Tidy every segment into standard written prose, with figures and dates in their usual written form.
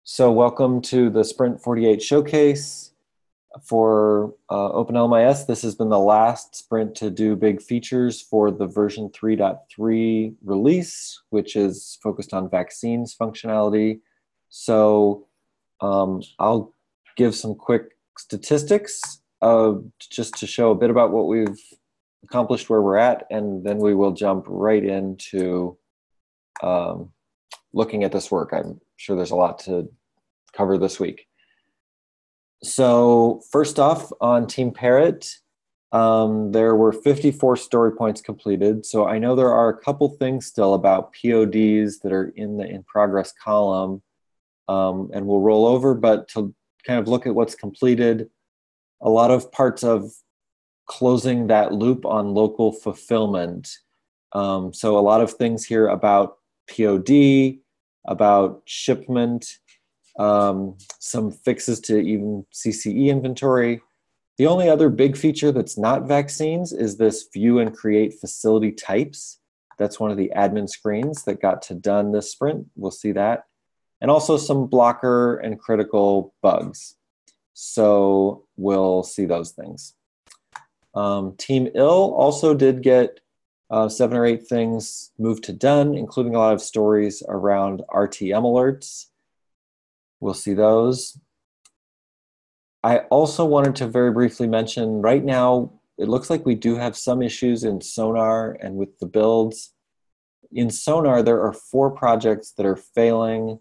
So welcome to the Sprint 48 showcase for OpenLMIS. This has been the last sprint to do big features for the version 3.3 release, which is focused on vaccines functionality. So I'll give some quick statistics just to show a bit about what we've accomplished, where we're at, and then we will jump right into looking at this work. I'm sure there's a lot to cover this week. So first off, on Team Parrot, there were 54 story points completed. So I know there are a couple things still about PODs that are in the in progress column, and we'll roll over, but to kind of look at what's completed, a lot of parts of closing that loop on local fulfillment. So a lot of things here about POD, about shipment, some fixes to even CCE inventory. The only other big feature that's not vaccines is this view and create facility types. That's one of the admin screens that got to done this sprint. We'll see that. And also some blocker and critical bugs. So we'll see those things. Team IL also did get 7 or 8 things moved to done, including a lot of stories around RTM alerts. We'll see those. I also wanted to very briefly mention, right now, it looks like we do have some issues in Sonar and with the builds. In Sonar, there are 4 projects that are failing,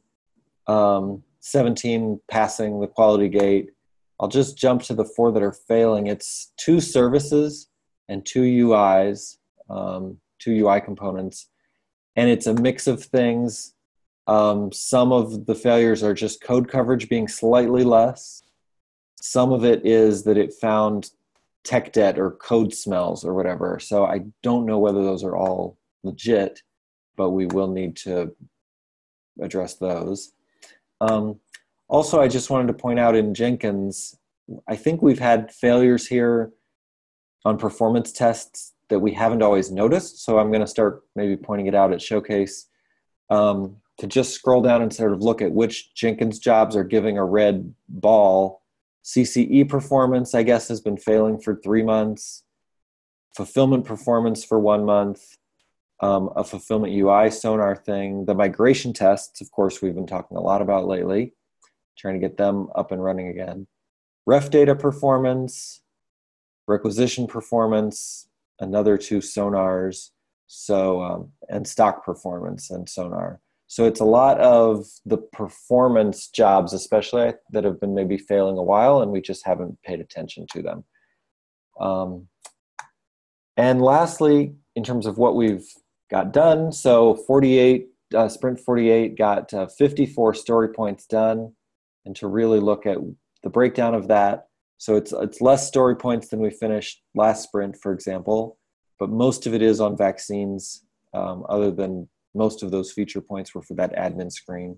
17 passing the quality gate. I'll just jump to the 4 that are failing. It's 2 services and 2 UIs, 2 UI components, and it's a mix of things. Some of the failures are just code coverage being slightly less. Some of it is that it found tech debt or code smells or whatever. So I don't know whether those are all legit, but we will need to address those. Also, I just wanted to point out in Jenkins, I think we've had failures here on performance tests that we haven't always noticed. So I'm going to start maybe pointing it out at Showcase. To just scroll down and sort of look at which Jenkins jobs are giving a red ball. CCE performance, I guess, has been failing for 3 months. Fulfillment performance for 1 month. A fulfillment UI Sonar thing. The migration tests, of course, we've been talking a lot about lately, trying to get them up and running again. Ref data performance, requisition performance, another 2 Sonars, so and stock performance and Sonar. So it's a lot of the performance jobs, especially, that have been maybe failing a while, and we just haven't paid attention to them. And lastly, in terms of what we've got done, so Sprint 48 got 54 story points done, and to really look at the breakdown of that, so it's less story points than we finished last sprint, for example, but most of it is on vaccines, other than most of those feature points were for that admin screen.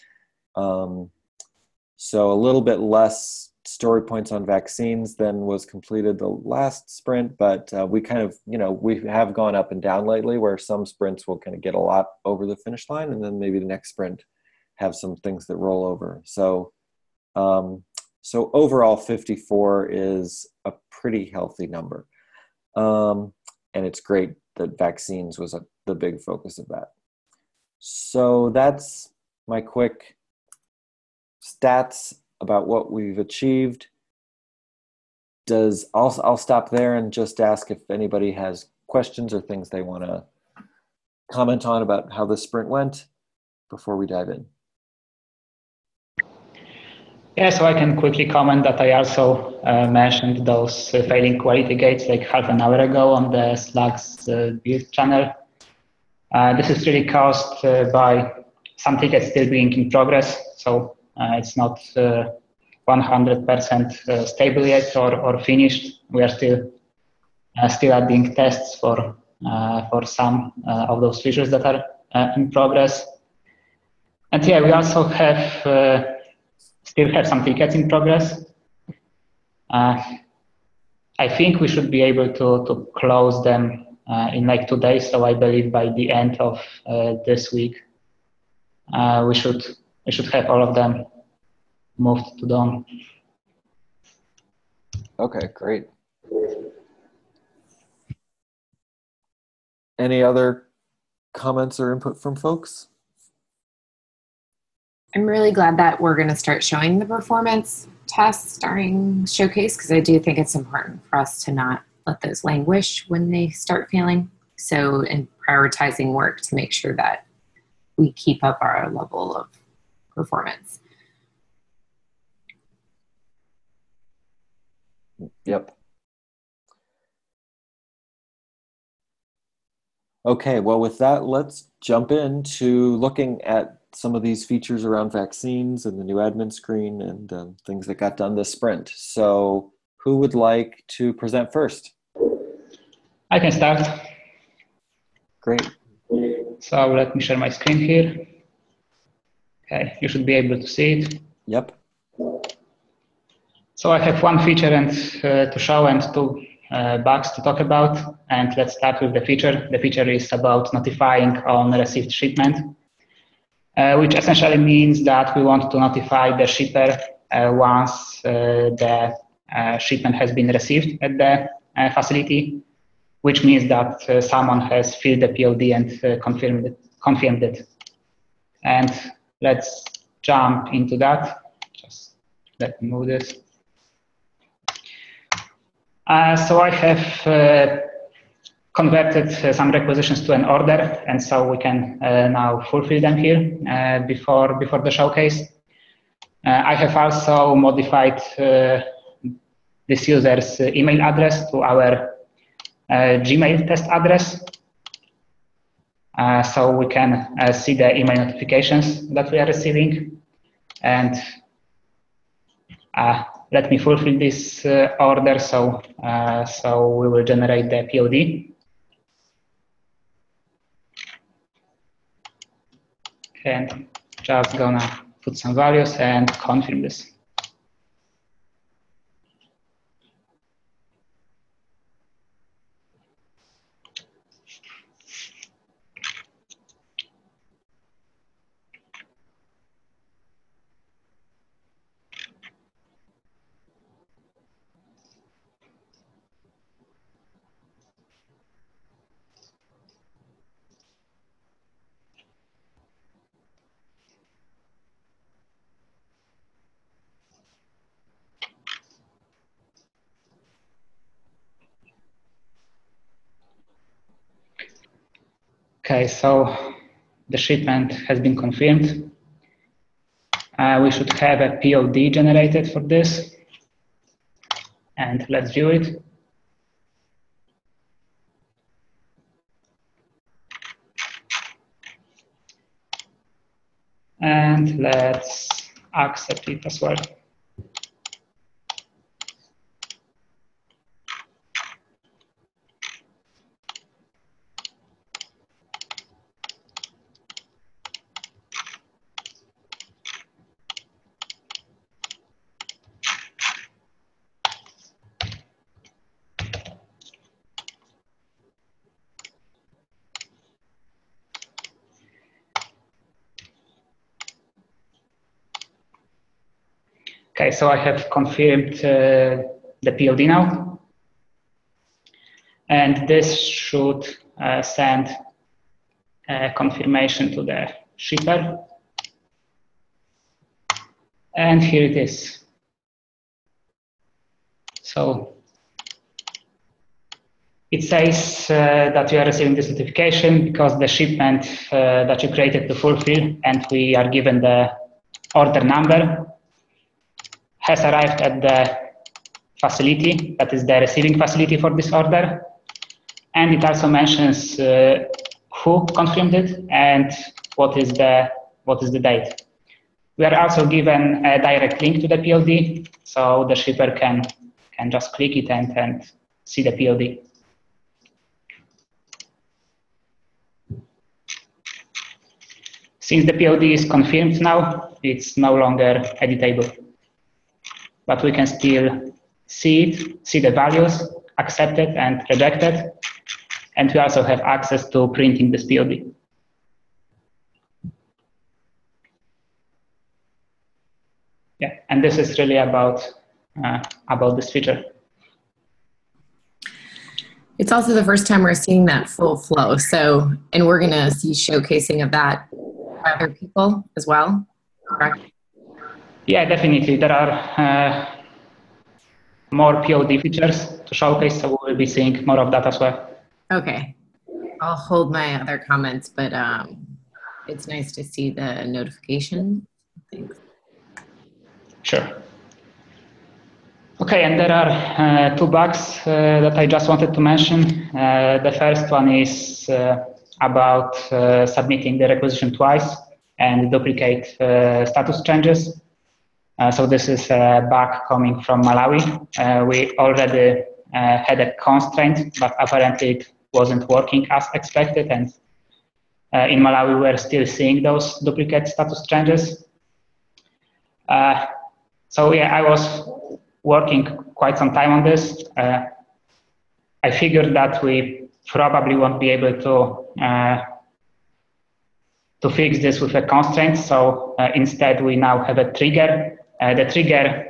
So a little bit less story points on vaccines than was completed the last sprint, but we kind of, we have gone up and down lately, where some sprints will kind of get a lot over the finish line, and then maybe the next sprint have some things that roll over. So, so overall 54 is a pretty healthy number. And it's great that vaccines was the big focus of that. So that's my quick stats about what we've achieved. I'll stop there and just ask if anybody has questions or things they want to comment on about how the sprint went before we dive in. Yeah, so I can quickly comment that I also mentioned those failing quality gates like half an hour ago on the Slack's build channel. This is really caused by some tickets still being in progress, so it's not 100% stable yet or finished. We are still adding tests for some of those features that are in progress. And yeah, we also have still have some tickets in progress. I think we should be able to close them in like 2 days. So I believe by the end of this week, we should have all of them moved to Dawn. Okay, great. Any other comments or input from folks? I'm really glad that we're going to start showing the performance tests during Showcase, because I do think it's important for us to not let those languish when they start failing. So, in prioritizing work to make sure that we keep up our level of performance. Yep. Okay, well, with that, let's jump into looking at some of these features around vaccines and the new admin screen and things that got done this sprint. So who would like to present first? I can start. Great. So let me share my screen here. Okay, you should be able to see it. Yep. So I have one feature and to show and two bugs to talk about. And let's start with the feature. The feature is about notifying on received shipment, which essentially means that we want to notify the shipper once the shipment has been received at the facility, which means that someone has filled the POD and confirmed it. And let's jump into that. Just let me move this. So I have converted some requisitions to an order, and so we can now fulfill them here before the showcase. I have also modified this user's email address to our Gmail test address, so we can see the email notifications that we are receiving. And let me fulfill this order, so we will generate the POD. And just gonna put some values and confirm this. Okay, so the shipment has been confirmed. We should have a POD generated for this. And let's view it. And let's accept it as well. Okay, so I have confirmed the POD now. And this should send a confirmation to the shipper. And here it is. So it says that you are receiving this notification because the shipment that you created to fulfill, and we are given the order number, has arrived at the facility, that is the receiving facility for this order. And it also mentions who confirmed it and what is the date. We are also given a direct link to the POD, so the shipper can just click it and see the POD. Since the POD is confirmed now, it's no longer editable. But we can still see it, see the values, accepted and rejected. And we also have access to printing this POD. yeah, and this is really about this feature. It's also the first time we're seeing that full flow. So, and we're going to see showcasing of that by other people as well, correct? Yeah, definitely. There are more POD features to showcase, so we'll be seeing more of that as well. Okay. I'll hold my other comments, but it's nice to see the notification. Thanks. Sure. Okay, and there are 2 bugs that I just wanted to mention. The first one is about submitting the requisition twice and duplicate status changes. So this is a bug coming from Malawi. We already had a constraint, but apparently it wasn't working as expected. And in Malawi, we're still seeing those duplicate status changes. So yeah, I was working quite some time on this. I figured that we probably won't be able to fix this with a constraint. So instead, we now have a trigger. The trigger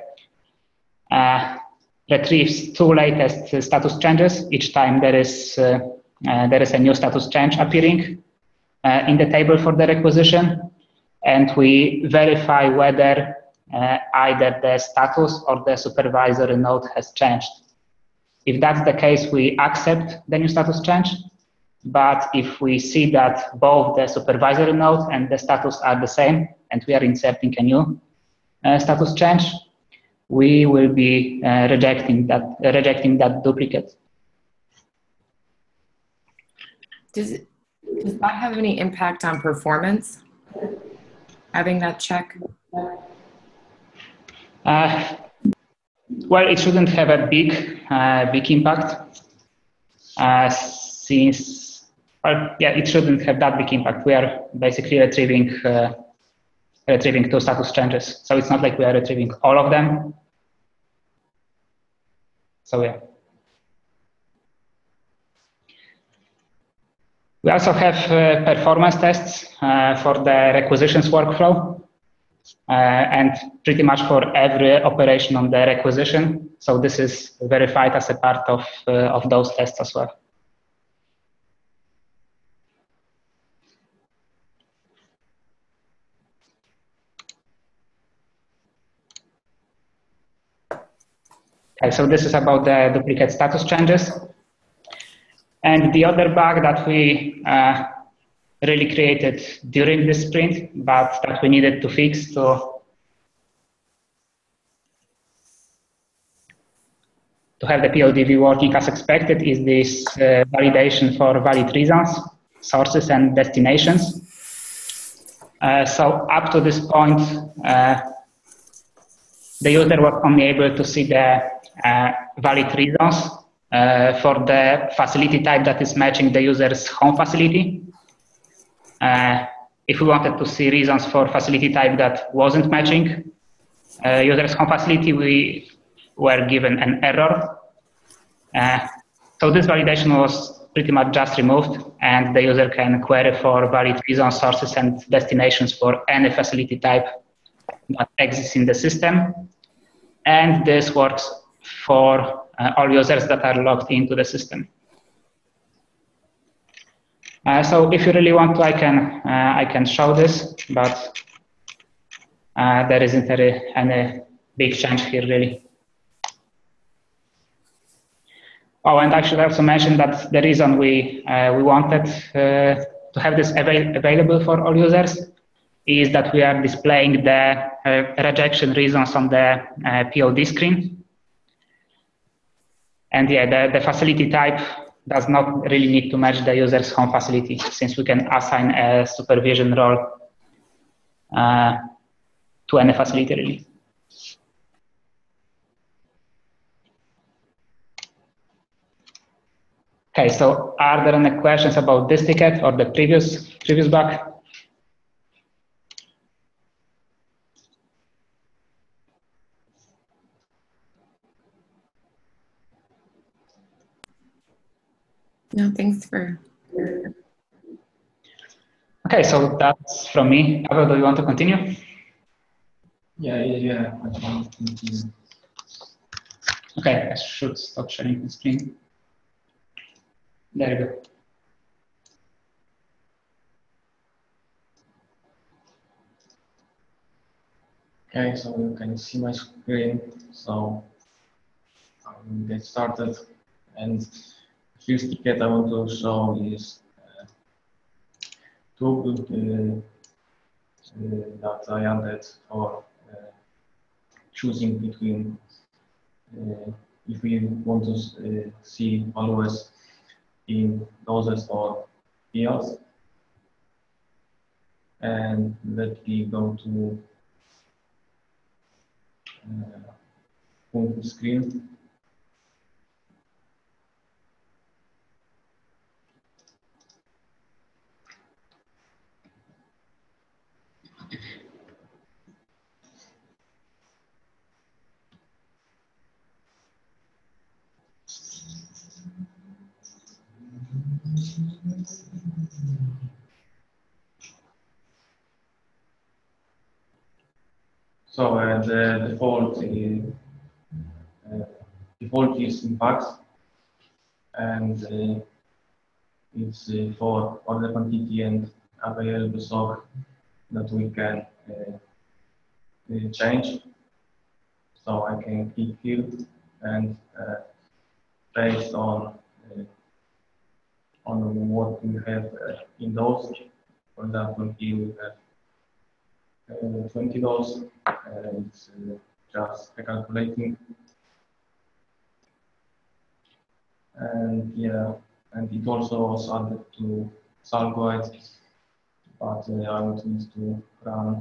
retrieves 2 latest status changes each time there is a new status change appearing in the table for the requisition, and we verify whether either the status or the supervisory node has changed. If that's the case, we accept the new status change. But if we see that both the supervisory node and the status are the same, and we are inserting a new status change, we will be rejecting that duplicate. Does that have any impact on performance, having that check? Well, it shouldn't have a big impact, since, well, yeah, it shouldn't have that big impact. We are basically retrieving 2 status changes, so it's not like we are retrieving all of them. So yeah. We also have performance tests for the requisitions workflow. And pretty much for every operation on the requisition. So this is verified as a part of those tests as well. Okay, so this is about the duplicate status changes. And the other bug that we really created during this sprint, but that we needed to fix to have the PODV working as expected, is this validation for valid reasons, sources, and destinations. So up to this point, the user was only able to see the valid reasons for the facility type that is matching the user's home facility. If we wanted to see reasons for facility type that wasn't matching user's home facility, we were given an error. So this validation was pretty much just removed, and the user can query for valid reasons, sources, and destinations for any facility type that exists in the system. And this works for all users that are logged into the system. So if you really want to, I can show this, but there isn't any big change here really. Oh, and I should also mention that the reason we wanted to have this available for all users is that we are displaying the rejection reasons on the POD screen. And yeah, the facility type does not really need to match the user's home facility, since we can assign a supervision role to any facility really. Okay, so are there any questions about this ticket or the previous bug? No, thanks for. Okay, so that's from me. Pavel, do you want to continue? Yeah. Okay, I should stop sharing the screen. There you go. Okay, so you can see my screen. So I will get started. And the first ticket I want to show is tool that I added for choosing between if we want to see values in doses or vials. And let me go to home screen. So the default is Impax, and it's for order quantity and available stock that we can change. So I can click here and based on what we have in those. For example, here we have 20 those. It's just calculating. And yeah, and it also was added to SalGuide, but I would need to run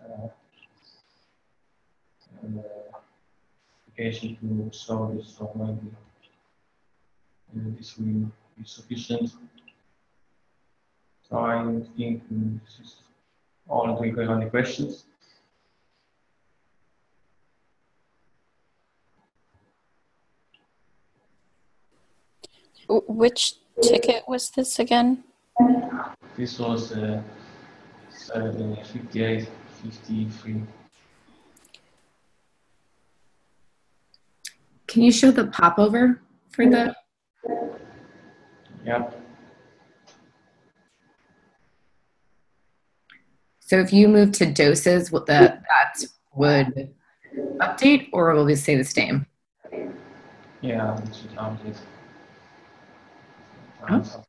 an application to show this, so maybe this will be sufficient. So I think this is all. Do you have any questions? Which ticket was this again? This was 5853. Can you show the popover for the? Yep. So if you move to doses, that would update, or will we stay the same? Yeah, it should update. Oh.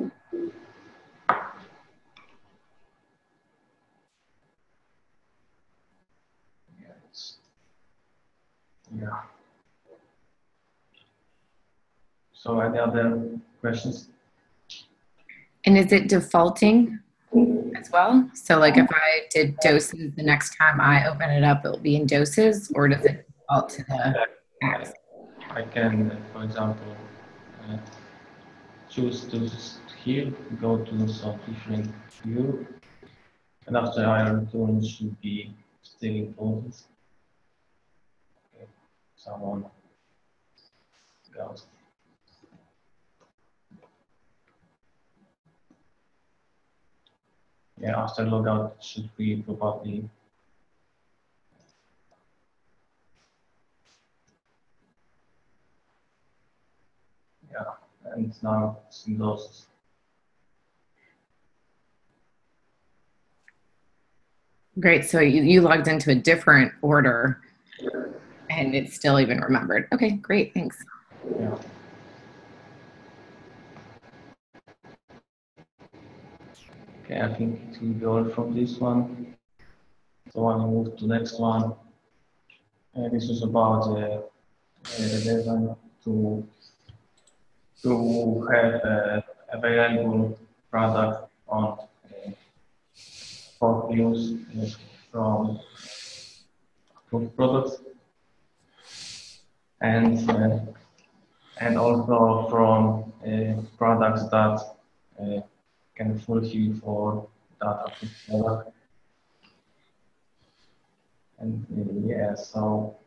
Yeah. So any other questions? And is it defaulting as well? So like if I did doses, the next time I open it up, it'll be in doses, or does it default to the apps? I can, for example, choose to here, go to some different view, and after I return should be still included. Okay. Someone goes. Yeah, after logout should be probably and now it's in those. Great. So you logged into a different order and it's still even remembered. Okay, great. Thanks. Yeah. Okay, I think it will be all from this one. So I move to the next one. This is about the design to have available product on for use from food products and also from products that can fulfill for data product. And yeah, so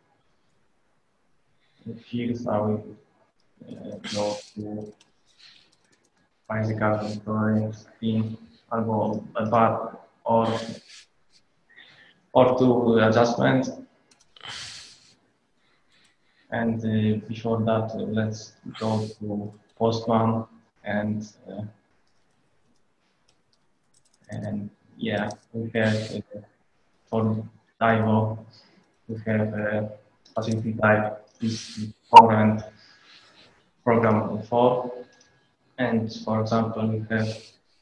here I will go to physical inventory screen albo bar or or two adjustments. And before that, let's go to Postman and yeah, we have for Divo, we have facility type is current program for, and for example, we have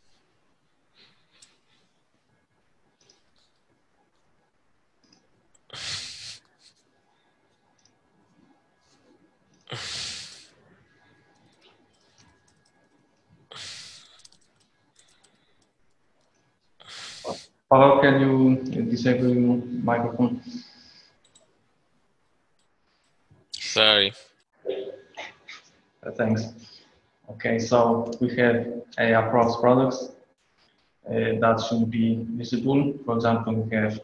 Hello, can you disable your microphone? Sorry. Thanks. Okay, so we have approx products that should be visible. For example, we have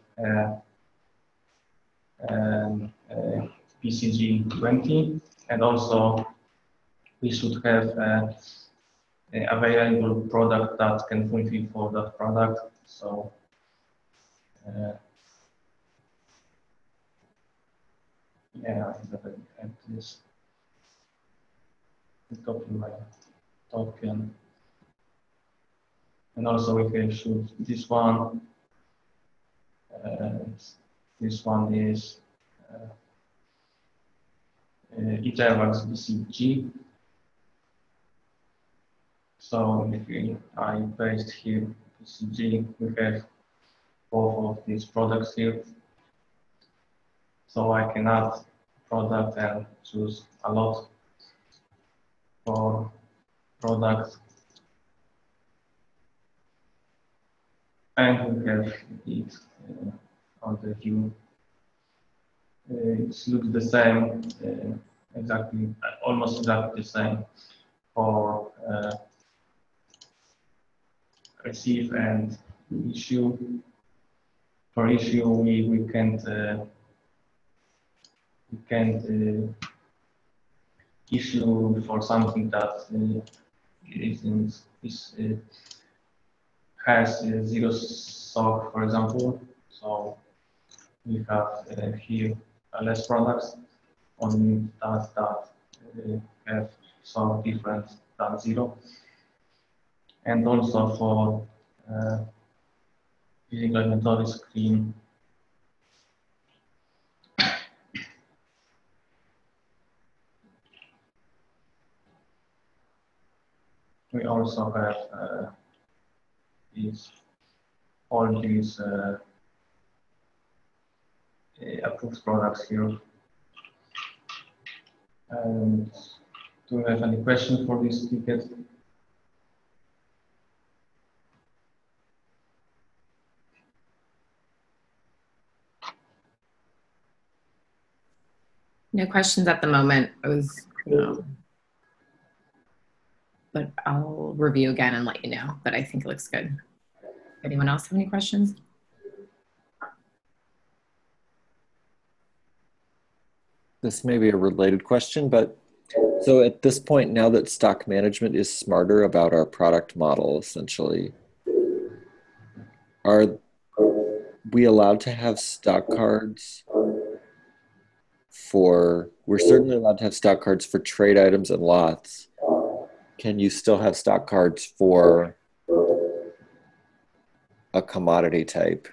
PCG 20, and also we should have an available product that can fulfill for that product. So yeah, I have this copy my token. And also we can shoot this one. This one is Ethervax BCG. So if I paste here BCG, we have both of these products here. So I can add product and choose a lot for products. And we have it on the view. It looks the same, almost exactly the same for receive and issue. For issue, we can't issue for something that has zero stock, for example. So we have here less products, only that have some different than zero. And also for physical inventory screen, we also have all these approved products here. And do you have any questions for this ticket? No questions at the moment. But I'll review again and let you know, but I think it looks good. Anyone else have any questions? This may be a related question, but so at this point, now that stock management is smarter about our product model, essentially, are we allowed to have stock cards we're certainly allowed to have stock cards for trade items and lots. Can you still have stock cards for a commodity type?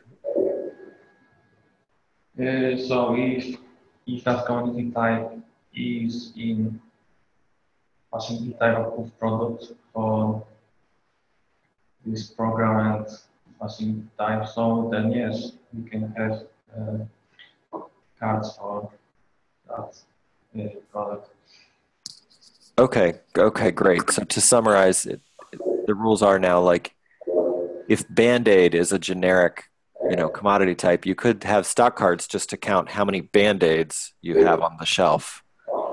So if that commodity type is in facility type approved product for this program and facility type, so then yes, we can have cards for that product. Okay, great. So to summarize, the rules are now like if Band-Aid is a generic, commodity type, you could have stock cards just to count how many Band-Aids you have on the shelf.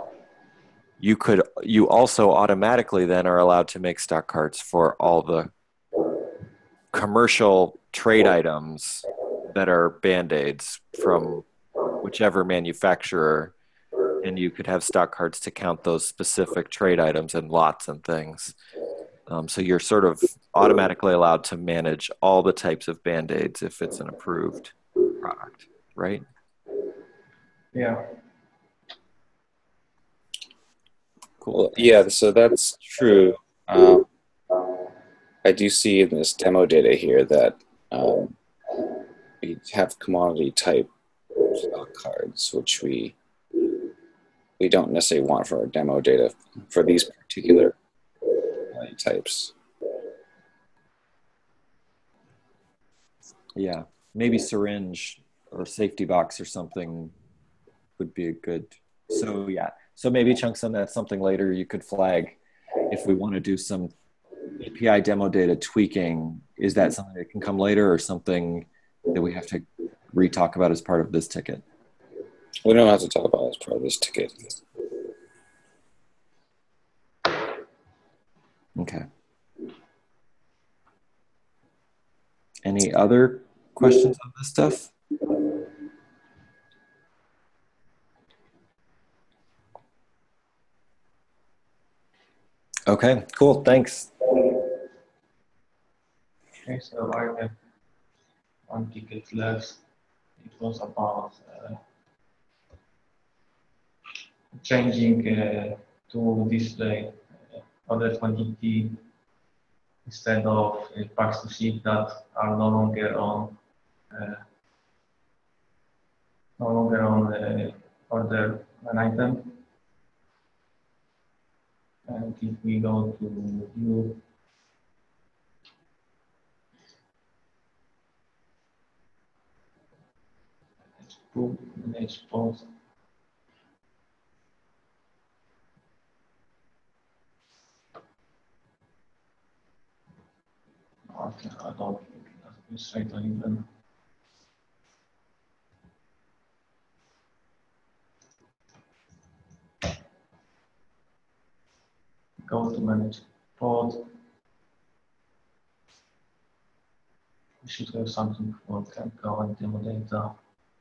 You also automatically then are allowed to make stock cards for all the commercial trade items that are Band-Aids from whichever manufacturer, and you could have stock cards to count those specific trade items and lots and things. So you're sort of automatically allowed to manage all the types of Band-Aids if it's an approved product, right? Yeah. Cool. Well, yeah, so that's true. I do see in this demo data here that we have commodity type stock cards, which we don't necessarily want for our demo data for these particular types. Yeah, maybe syringe or safety box or something would be a good. So yeah, so maybe Chunksum, that's something later you could flag if we want to do some API demo data tweaking. Is that something that can come later or something that we have to re-talk about as part of this ticket? We don't have to talk about it as part of this ticket. Okay. Any other questions on this stuff? Okay, cool, thanks. Okay, so I have one ticket left. It was about changing to display order quantity instead of packs to ship that are no longer on order an item. And if we go to view, let's pause. Okay, I don't think that's straight on even. Go to manage pod. We should have something for can go and demo data.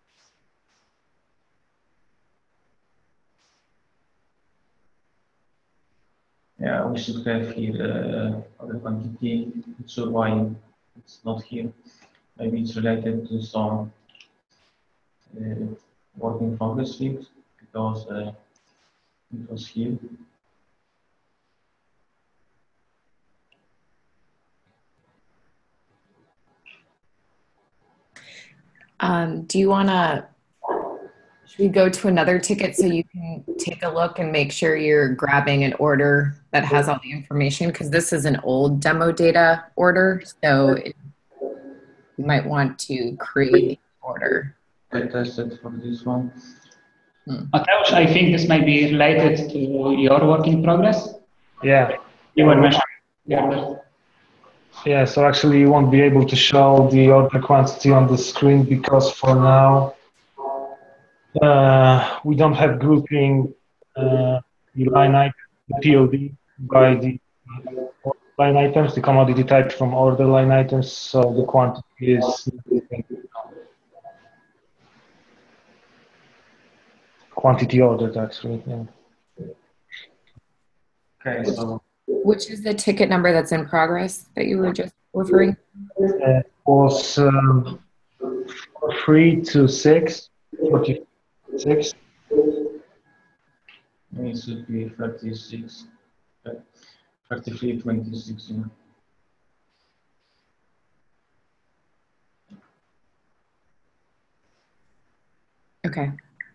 Yeah, we should have here other quantity. Not sure why it's not here. Maybe it's related to some work in progress field because it was here. Do you want to, should we go to another ticket so you can take a look and make sure you're grabbing an order that has all the information? Because this is an old demo data order, so you might want to create an order. I tested for this one. Mateusz, I think this might be related to your work in progress. Yeah. You were mentioning the order. Yeah, so actually you won't be able to show the order quantity on the screen because for now we don't have grouping the line item, the POD by the line items, the commodity type from order line items, so the quantity is quantity ordered actually. Yeah. Okay, so Which is the ticket number that's in progress that you were just referring to? Was 4326, 46. it should be 36, 33, 26. Yeah. Okay.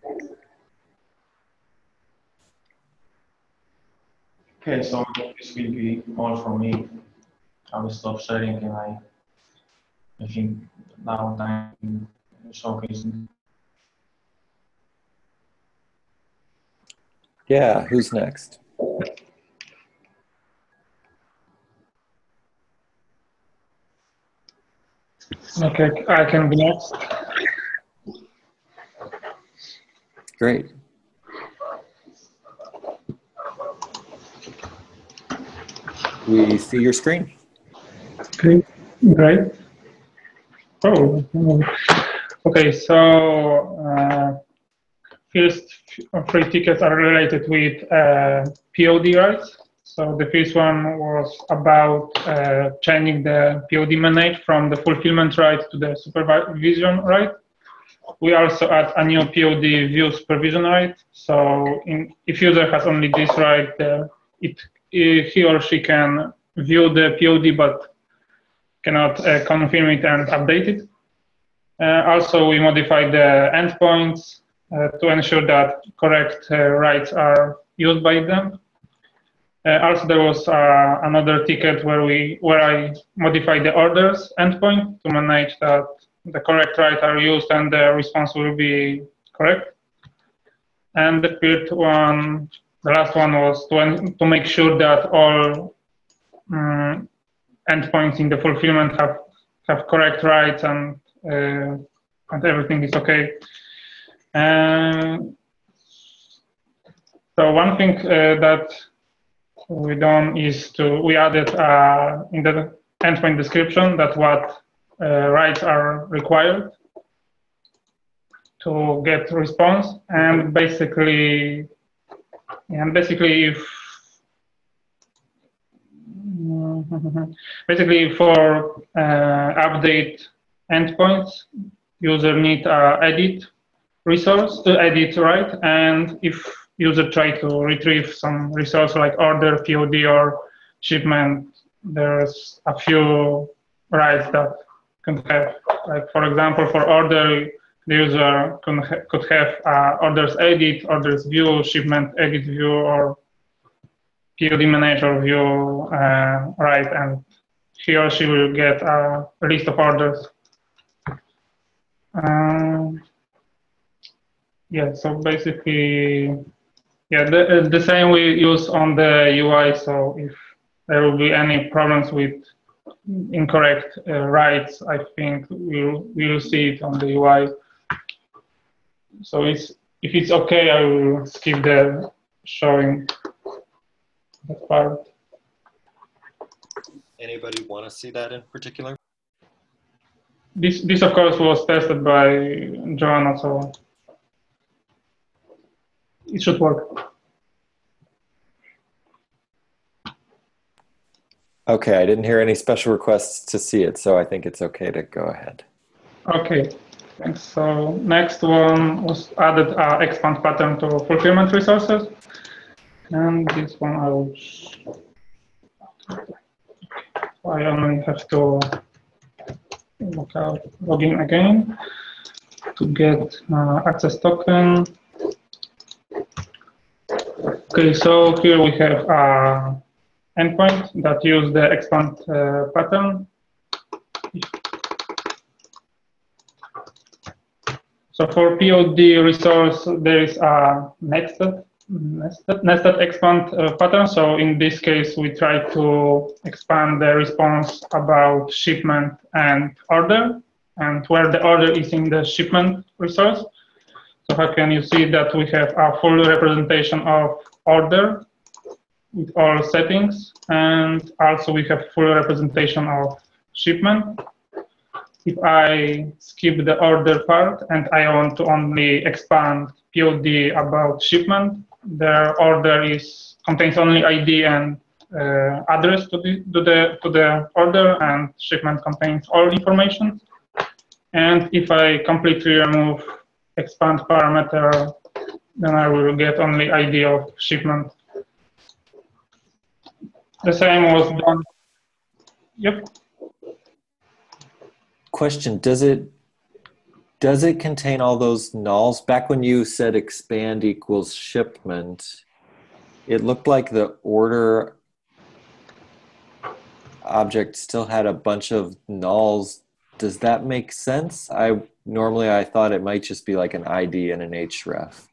Okay, so this will be all from me. I will stop sharing and I think now time showcasing. Yeah, who's next? Okay, I can be next. Great. We see your screen. Okay, great. Oh, okay, so first three tickets are related with POD rights. So the first one was about changing the POD mandate from the fulfillment right to the supervision right. we also add a new POD view supervision right. So if user has only this right, he or she can view the POD but cannot confirm it and update it. Also, we modify the endpoints to ensure that correct rights are used by them. Also, there was another ticket where I modified the orders endpoint to manage that the correct rights are used and the response will be correct. And the third one, the last one, was to make sure that all endpoints in the fulfillment have correct rights and everything is okay. So one thing that we done is we added in the endpoint description that what rights are required to get response, and basically for update endpoints, user need edit resource to edit right, and if user try to retrieve some resource like order, POD, or shipment, there's a few rights that can have. Like for example, for order, the user could have orders edit, orders view, shipment edit view, or POD manager view right, and he or she will get a list of orders. Yeah, so basically, yeah, the same we use on the UI. So if there will be any problems with incorrect rights, I think we'll see it on the UI. So if it's okay, I will skip the showing that part. Anybody want to see that in particular? This of course was tested by Joanna, so it should work. Okay, I didn't hear any special requests to see it, so I think it's okay to go ahead. Okay, thanks. So next one was added expand pattern to fulfillment resources, and this one I only have to log in again to get access token. Okay, so here we have endpoint that use the expand pattern. So for POD resource, there is a nested expand pattern. So in this case, we try to expand the response about shipment and order, and where the order is in the shipment resource. So how can you see that we have a full representation of order with all settings, and also we have full representation of shipment. If I skip the order part and I want to only expand POD about shipment, the order contains only ID and address to the order, and shipment contains all information. And if I completely remove expand parameter, then I will get only ID of shipment. The same was done. Yep. Question, does it contain all those nulls? Back when you said expand equals shipment, it looked like the order object still had a bunch of nulls. Does that make sense? Normally I thought it might just be like an ID and an href.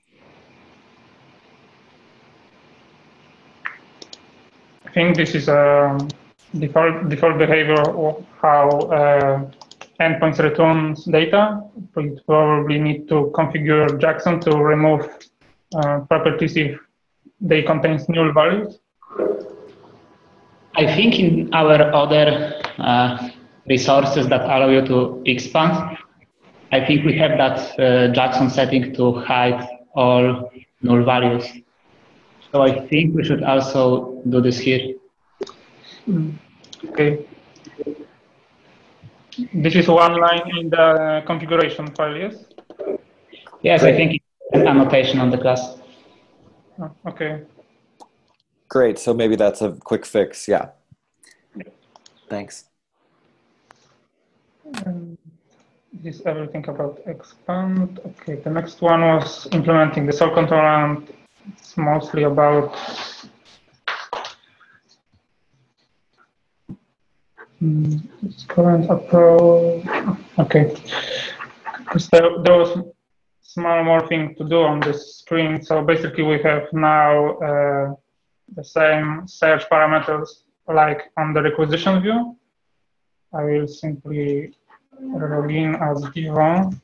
I think this is a default behavior of how endpoints returns data. We probably need to configure Jackson to remove properties if they contain null values. I think in our other resources that allow you to expand, I think we have that Jackson setting to hide all null values. So I think we should also do this here. Okay. This is one line in the configuration file, yes? Yes, Great. I think it's an annotation on the class. Oh, okay. Great. So maybe that's a quick fix. Yeah. Thanks. This is everything about expand. Okay, the next one was implementing the source control, and it's mostly about its current approach. Okay, there was small more thing to do on this screen. So basically, we have now the same search parameters like on the requisition view. I will simply log in as Devon.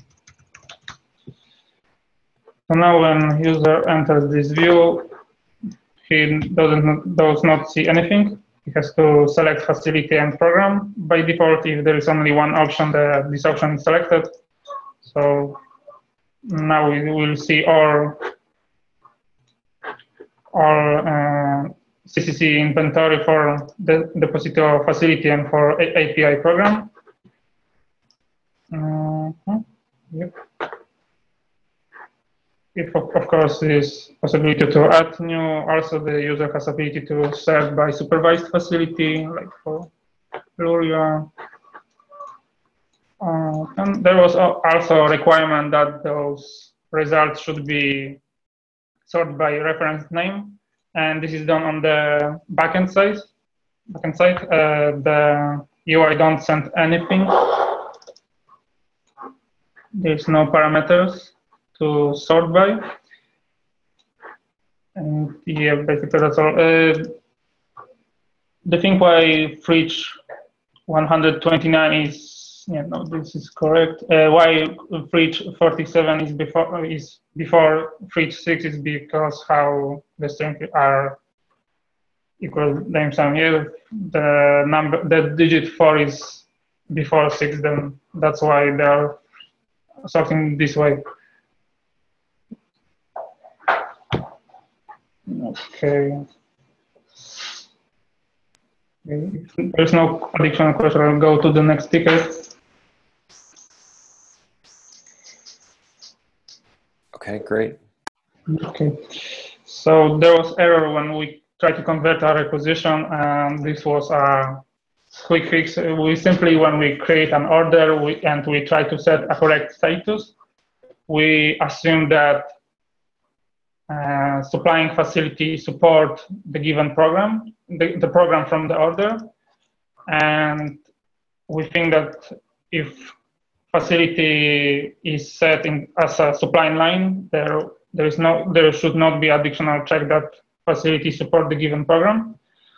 So now when user enters this view, he does not see anything. He has to select facility and program. By default, if there is only one option, this option is selected. So now we will see all CCC inventory for the Deposito facility and for API program. Yep. If, of course, there is possibility to add new, also the user has ability to search by supervised facility, like for Luria. And there was also a requirement that those results should be sorted by reference name, and this is done on the backend side. The UI don't send anything. There's no parameters to sort by. And yeah, basically that's all. The thing why Fridge 129 is, yeah, no, this is correct. Why Fridge 47 is before Fridge 6 is because how the strings are equal themselves. Here, the digit 4 is before 6, then that's why they are sorting this way. Okay. If there's no additional question, I'll go to the next ticket. Okay, great. Okay. So there was error when we tried to convert our requisition, and this was a quick fix. We simply, when we create an order and we try to set a correct status, we assume that supplying facility support the given program, the program from the order. And we think that if facility is set in as a supply line, there should not be additional check that facility support the given program.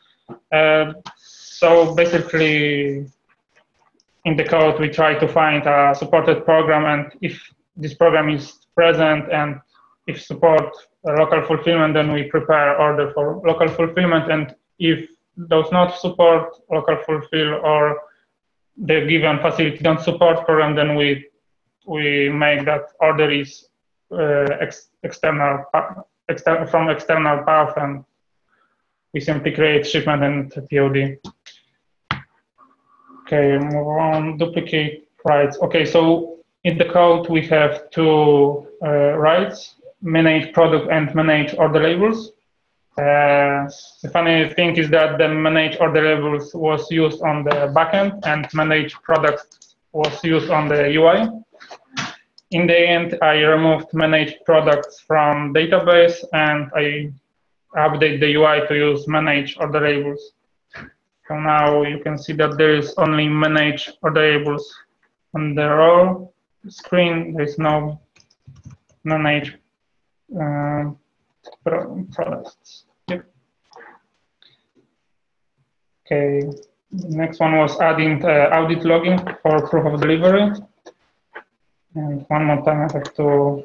So basically, in the code, we try to find a supported program, and if this program is present and if support local fulfillment, then we prepare order for local fulfillment. And if does not support local fulfill or the given facility don't support program, then we make that order is external from external path, and we simply create shipment and TOD. Okay, move on. Duplicate rights. Okay, so in the code we have two rights: manage product and manage order labels. The funny thing is that the manage order labels was used on the backend and manage product was used on the UI. In the end, I removed manage products from database and I update the UI to use manage order labels. So now you can see that there is only manage order labels on the raw screen. There is no manage products. Yep. Okay, the next one was adding audit logging for proof of delivery. And one more time I have to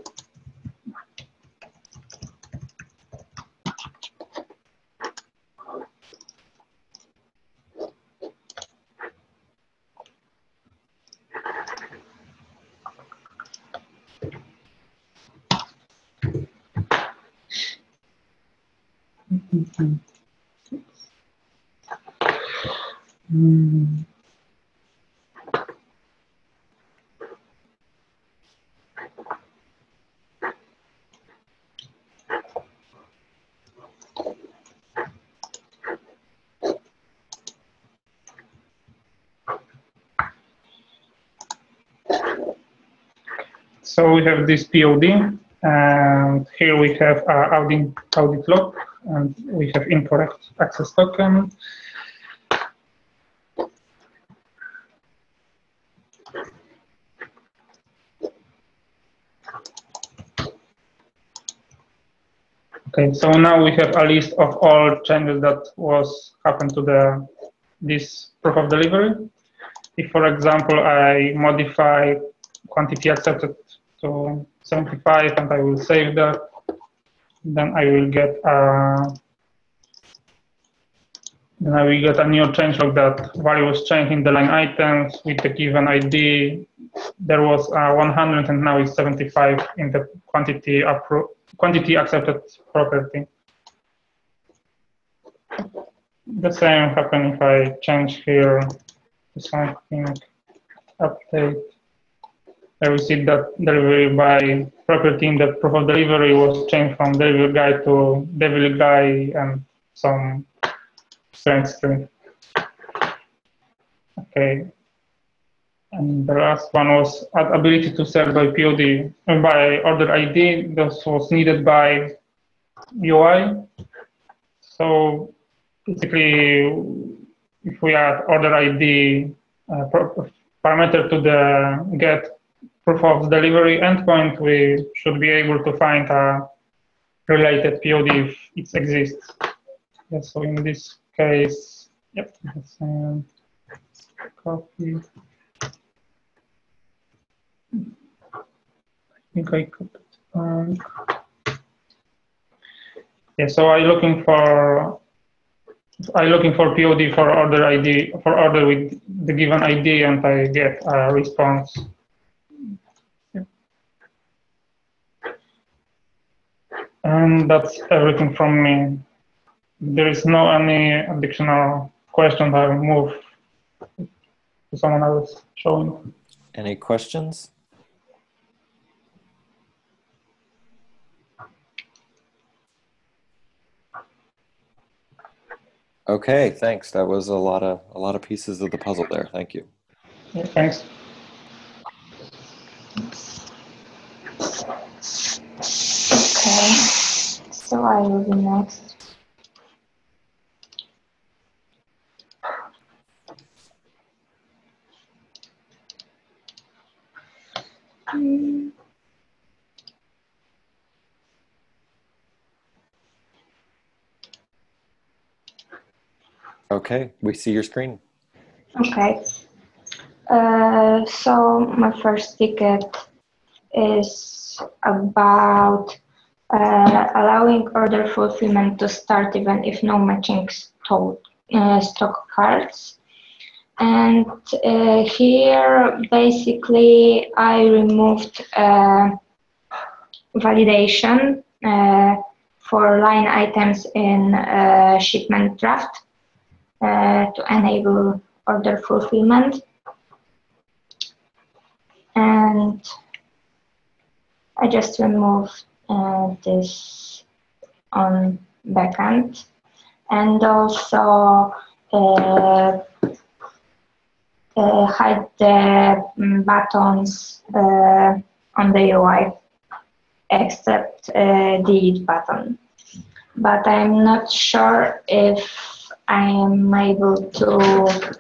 So we have this POD, and here we have our audit log, and we have incorrect access token. Okay, so now we have a list of all changes that happened to this proof of delivery. If, for example, I modify quantity accepted to 75 and I will save that, then I will get a new change log that value was changed in the line items with the given ID. There was 100 and now it's 75 in the quantity accepted property. The same happens if I change here to something update. I will see that delivery by property in the proof of delivery was changed from delivery guy to delivery guy and some strange string. Okay. And the last one was ability to sell by POD, by order ID. This was needed by UI. So basically, if we add order ID parameter to the get proof of delivery endpoint, we should be able to find a related POD if it exists. Yeah, so in this case, yep, copy. I think I copied. Yeah, so I'm looking for POD for order ID for order with the given ID, and I get a response. Yeah. And that's everything from me. There is no any additional questions. I'll move to someone else showing. Any questions? Okay, thanks. That was a lot of pieces of the puzzle there. Thank you. Yeah, thanks. Okay, so I will be next. Okay, we see your screen. Okay. So my first ticket is about allowing order fulfillment to start even if no matching stock cards. And here, basically, I removed validation for line items in shipment draft to enable order fulfillment. And I just removed this on backend, and also hide the buttons on the UI, except delete button. But I'm not sure if I am able to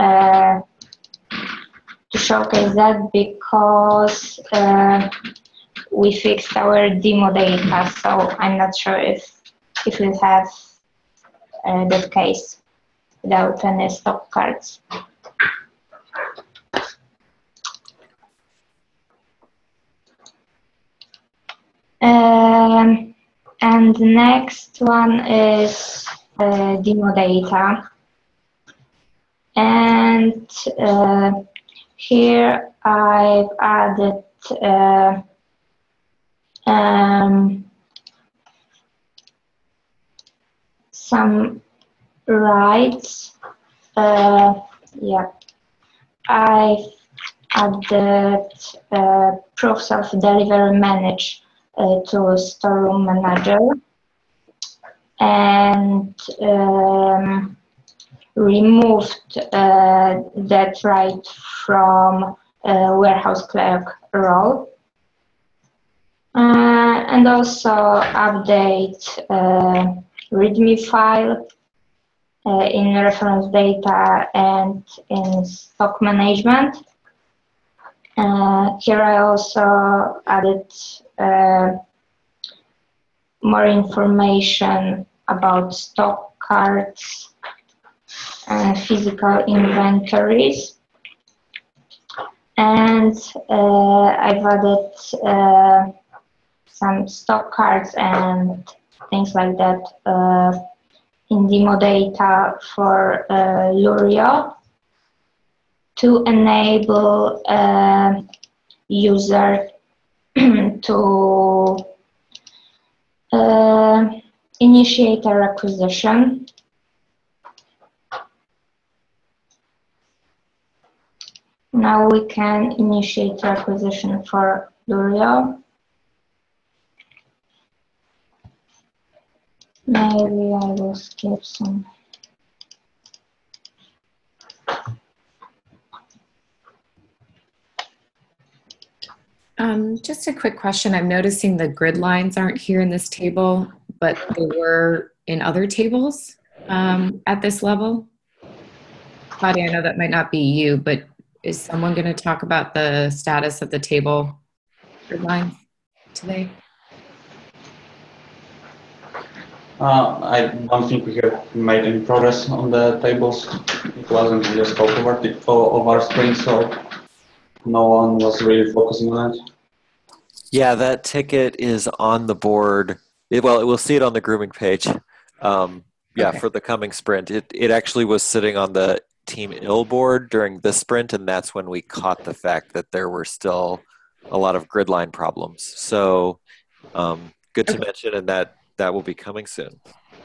showcase that because we fixed our demo data, so I'm not sure if we'll have that case without any stock cards. And the next one is demo data. And here I've added some rights. Yeah, I've added proofs of delivery manage to storeroom manager, and removed that right from warehouse clerk role. And also update README file in reference data and in stock management. Here I also added more information about stock cards and physical inventories. And I've added some stock cards and things like that in demo data for Lurio to enable user to initiate a requisition. Now we can initiate requisition for Lurio. Maybe I will skip some. Just a quick question. I'm noticing the grid lines aren't here in this table, but they were in other tables at this level. Claudia, I know that might not be you, but is someone going to talk about the status of the table grid lines today? I don't think we have made any progress on the tables. It wasn't really a scope of our sprint, so no one was really focusing on it. Yeah, that ticket is on the board. We'll see it on the grooming page. Okay. For the coming sprint. It actually was sitting on the Team IL board during this sprint, and that's when we caught the fact that there were still a lot of grid line problems. So good to mention, and that will be coming soon.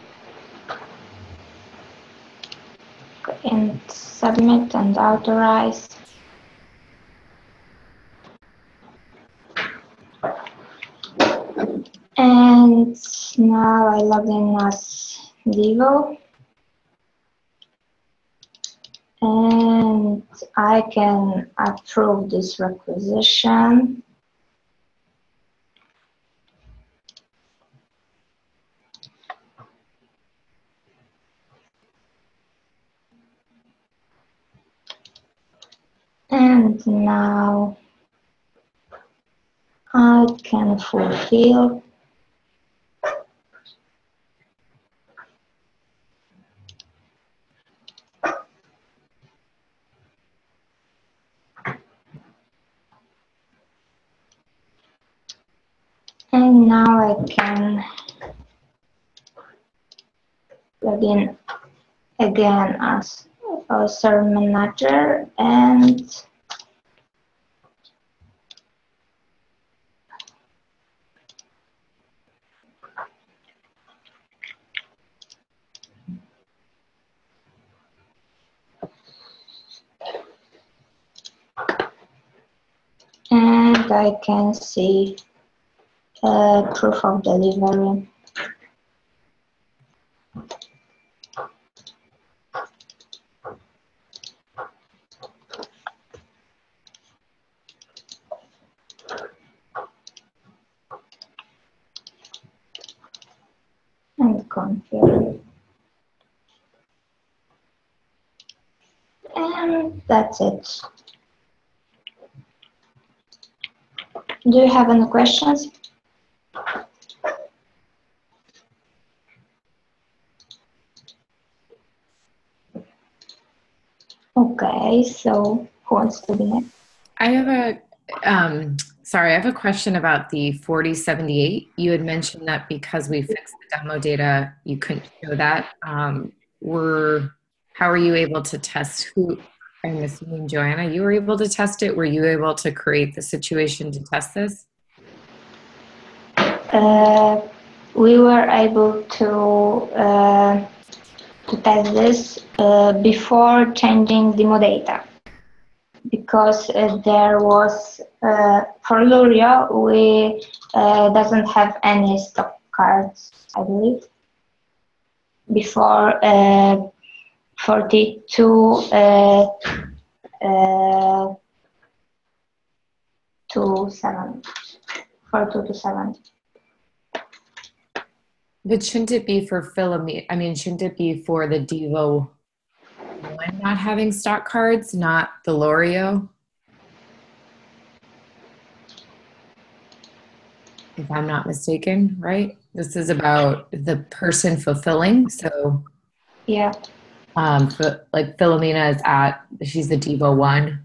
And submit and authorize. And now I log in as Devo. And I can approve this requisition. And now I can fulfill. And now I can log in again as a server manager and I can see proof of delivery. And confirm. And that's it. Do you have any questions? Okay, so who wants to be next? I have a question about the 4078. You had mentioned that because we fixed the demo data, you couldn't show that. How were you able to test who? I'm assuming, Joanna, you were able to test it. Were you able to create the situation to test this? We were able to test this before changing demo data, because there was for Lurio we doesn't have any stock cards, I believe, before 4227. for 2 to 7. But shouldn't it be for Philomena? I mean, shouldn't it be for the Devo one not having stock cards, not the Lorio? If I'm not mistaken, right? This is about the person fulfilling. So, Yeah. like Philomena is she's the Devo one.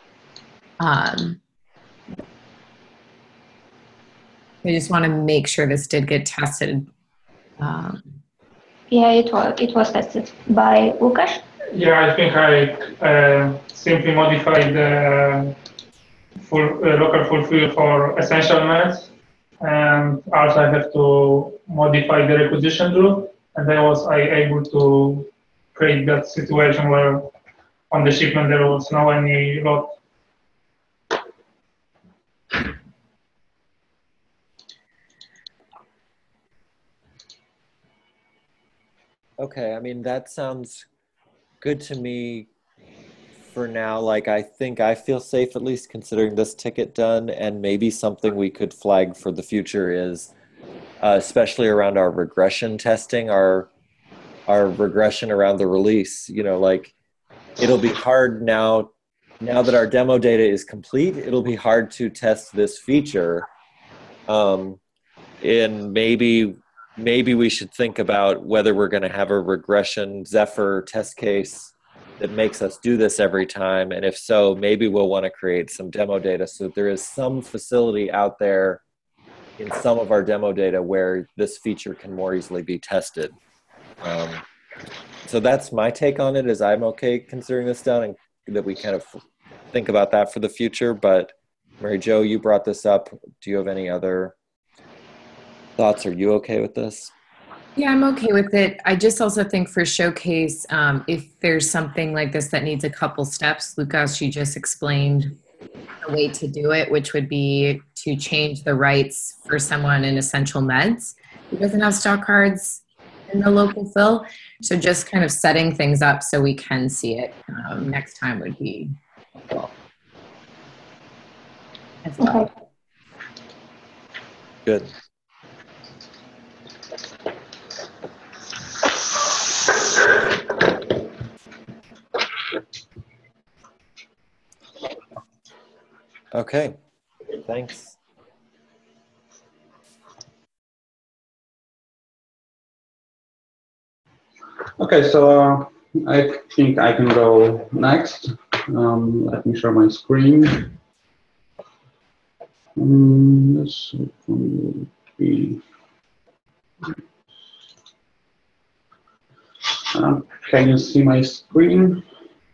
I just want to make sure this did get tested. Yeah, it was tested by Łukasz. Yeah, I think I simply modified the local fulfill for essential meds, and also I have to modify the requisition group, and then was I able to create that situation where on the shipment there was no any lot. Okay, I mean, that sounds good to me for now. Like, I think I feel safe at least considering this ticket done, and maybe something we could flag for the future is, especially around our regression testing, our regression around the release. You know, like, it'll be hard now that our demo data is complete, it'll be hard to test this feature. And maybe we should think about whether we're going to have a regression Zephyr test case that makes us do this every time. And if so, maybe we'll want to create some demo data so that there is some facility out there in some of our demo data where this feature can more easily be tested. So that's my take on it, is I'm okay considering this done and that we kind of think about that for the future. But Mary Jo, you brought this up. Do you have any other thoughts? Are you okay with this? Yeah, I'm okay with it. I just also think for Showcase, if there's something like this that needs a couple steps, Łukasz, you just explained the way to do it, which would be to change the rights for someone in Essential Meds who doesn't have stock cards in the local fill. So just kind of setting things up so we can see it next time would be cool. As well. Okay. Good. Okay, thanks. Okay, so I think I can go next. Let me share my screen. This will be. Can you see my screen?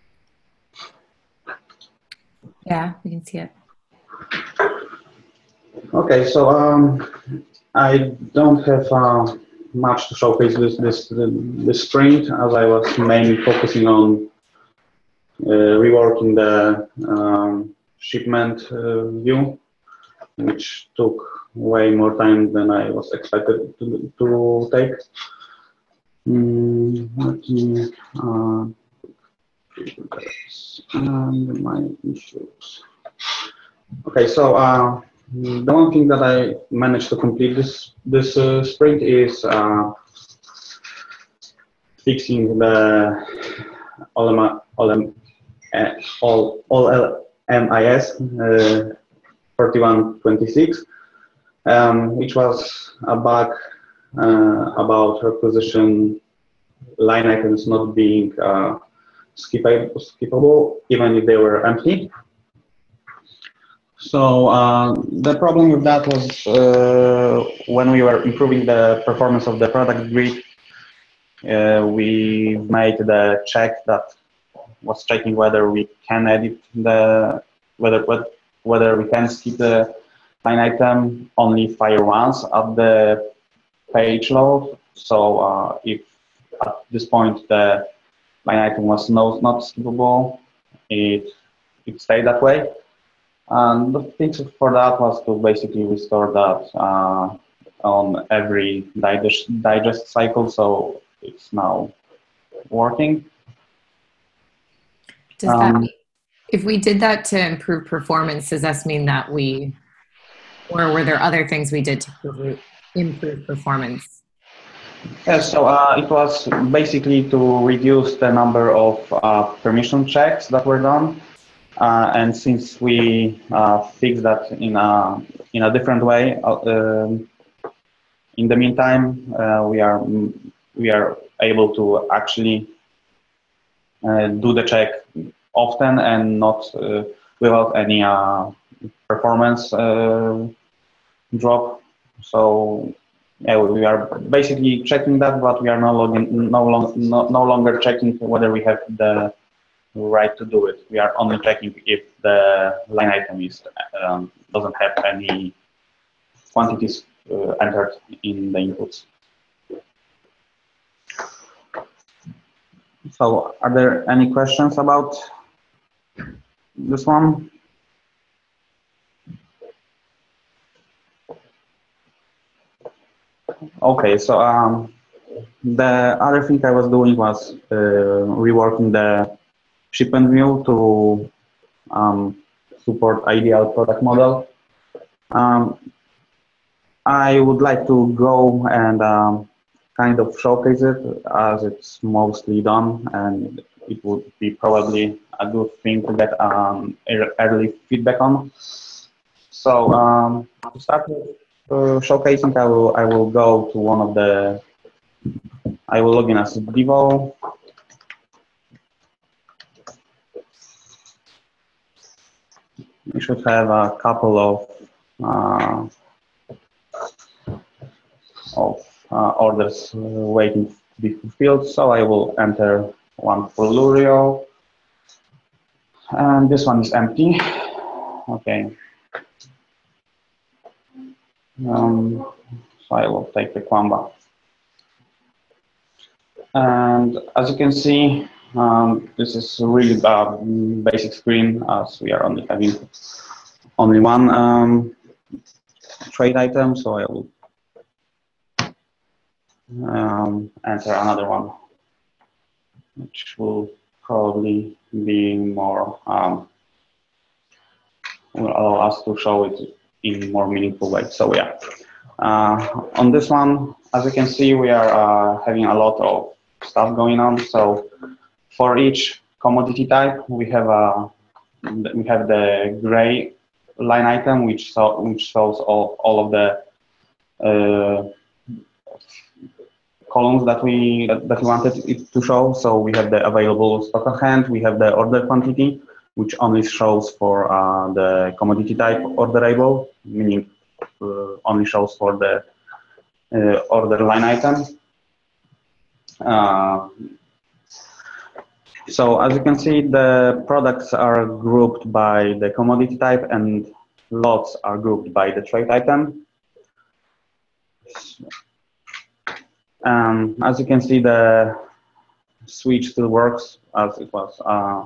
Yeah, we can see it. Okay, so I don't have much to showcase this sprint, as I was mainly focusing on reworking the shipment view, which took way more time than I was expected to take. Let me my issues. Okay, so the one thing that I managed to complete this sprint is fixing the MIS 4126, which was a bug about requisition line items not being skippable even if they were empty. So the problem with that was when we were improving the performance of the product grid, we made the check that was checking whether we can edit whether we can skip the line item only fire once at the page load. So if at this point the line item was not skippable, it stayed that way. And the fix for that was to basically restore that on every digest cycle, so it's now working. Does that, if we did that to improve performance, does that mean that we Or were there other things we did to improve performance? Yes, so it was basically to reduce the number of permission checks that were done. And since we fixed that in a different way, in the meantime, we are able to actually do the check often and not without any performance drop. So yeah, we are basically checking that, but we are no longer checking whether we have the right to do it. We are only checking if the line item is doesn't have any quantities entered in the inputs. So, are there any questions about this one? Okay, so the other thing I was doing was reworking the shipment view to support ideal product model. I would like to go and kind of showcase it as it's mostly done, and it would be probably a good thing to get early feedback on. So to start with showcasing, I will go to one of the. I will log in as Devo. We should have a couple of orders waiting to be fulfilled. So I will enter one for Lurio, and this one is empty. Okay. So I will take the Kwamba. And as you can see, this is a really basic screen, as we are only having only one trade item. So I will enter another one, which will probably be more will allow us to show it in more meaningful way. So yeah, on this one, as you can see, we are having a lot of stuff going on. So for each commodity type, we have the gray line item, which shows all of the columns that we wanted it to show. So we have the available stock on hand, we have the order quantity, which only shows for the commodity type orderable, meaning only shows for the order line item. So as you can see, the products are grouped by the commodity type and lots are grouped by the trade item. As you can see, the switch still works as it was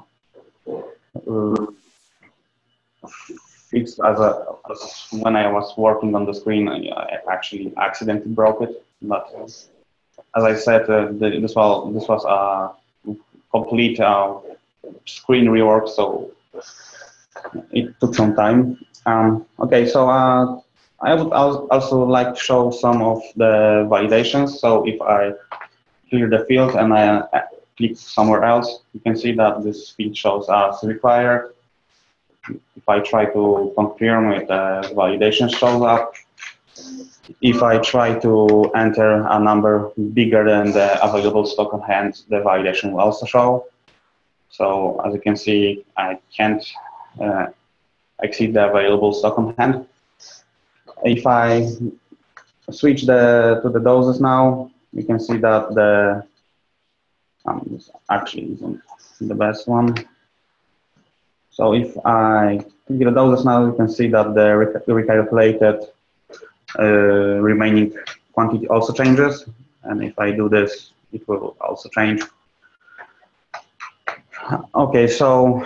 fixed as when I was working on the screen. I actually accidentally broke it, but as I said, this was a complete screen rework, so it took some time. Okay, so I would also like to show some of the validations. So if I clear the field and I click somewhere else, you can see that this field shows as required. If I try to confirm it, the validation shows up. If I try to enter a number bigger than the available stock on hand, the validation will also show. So as you can see, I can't exceed the available stock on hand. If I switch to the doses now, you can see that the this actually isn't the best one. So if I click the doses now, you can see that the recalculated remaining quantity also changes, and if I do this, it will also change. Okay, so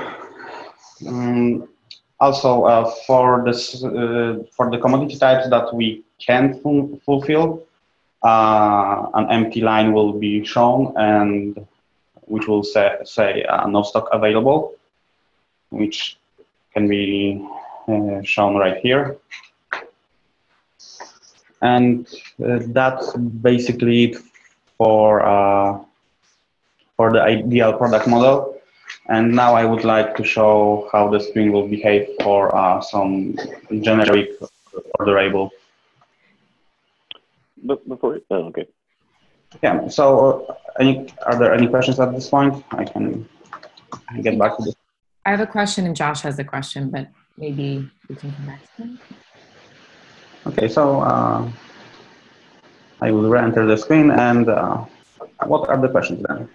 also for the commodity types that we can't fulfill, an empty line will be shown, and which will say no stock available, which can be shown right here. And that's basically it for the ideal product model. And now I would like to show how the screen will behave for some generic orderable. But before, okay. Yeah, so are there any questions at this point? I can get back to this. I have a question and Josh has a question, but maybe we can come back to him. Okay, so I will re-enter the screen, and what are the questions then?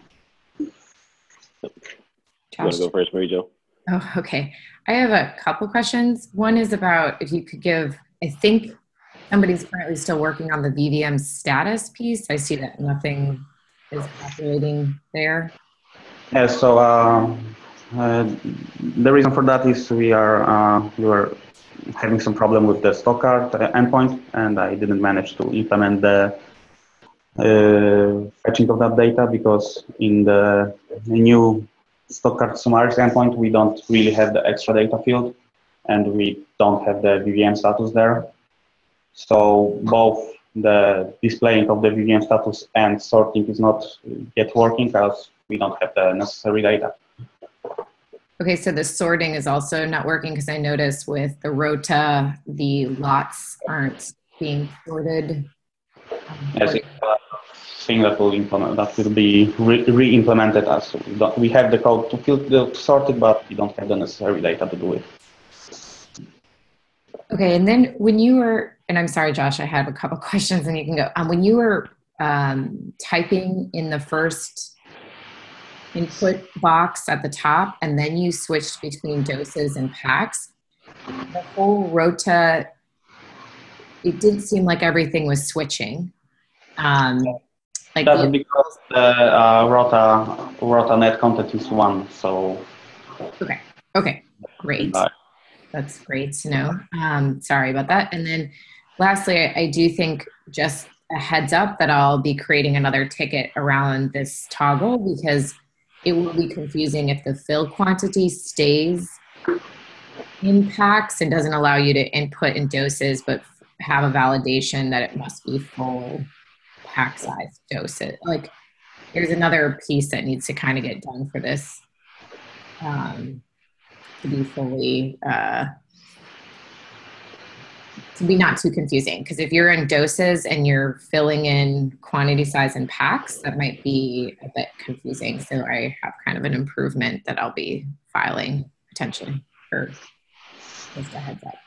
You want to go first, Mary Jo? Oh, okay. I have a couple questions. One is about if you could give, I think somebody's currently still working on the VVM status piece. I see that nothing is populating there. Yeah, so the reason for that is we were having some problem with the stock card endpoint, and I didn't manage to implement the fetching of that data, because in the new stock card summaries endpoint, we don't really have the extra data field, and we don't have the VVM status there. So both the displaying of the VVM status and sorting is not yet working because we don't have the necessary data. Okay, so the sorting is also not working, because I noticed with the Rota, the lots aren't being sorted. Yes, it's a thing that will implement, that will be re-implemented as we have the code to sort it, but we don't have the necessary data to do it. Okay, and then when you were, and I'm sorry, Josh, I have a couple questions and you can go. When you were typing in the first input box at the top, and then you switched between doses and packs, the whole Rota, it didn't seem like everything was switching. Like that's because the Rota net content is 1, so. Okay, great. That's great to know. Sorry about that. And then lastly, I do think just a heads up that I'll be creating another ticket around this toggle, because it will be confusing if the fill quantity stays in packs and doesn't allow you to input in doses, but have a validation that it must be full pack size doses. Like, there's another piece that needs to kind of get done for this to be fully, to be not too confusing. Because if you're in doses and you're filling in quantity size and packs, that might be a bit confusing. So I have kind of an improvement that I'll be filing potentially, for just a heads up.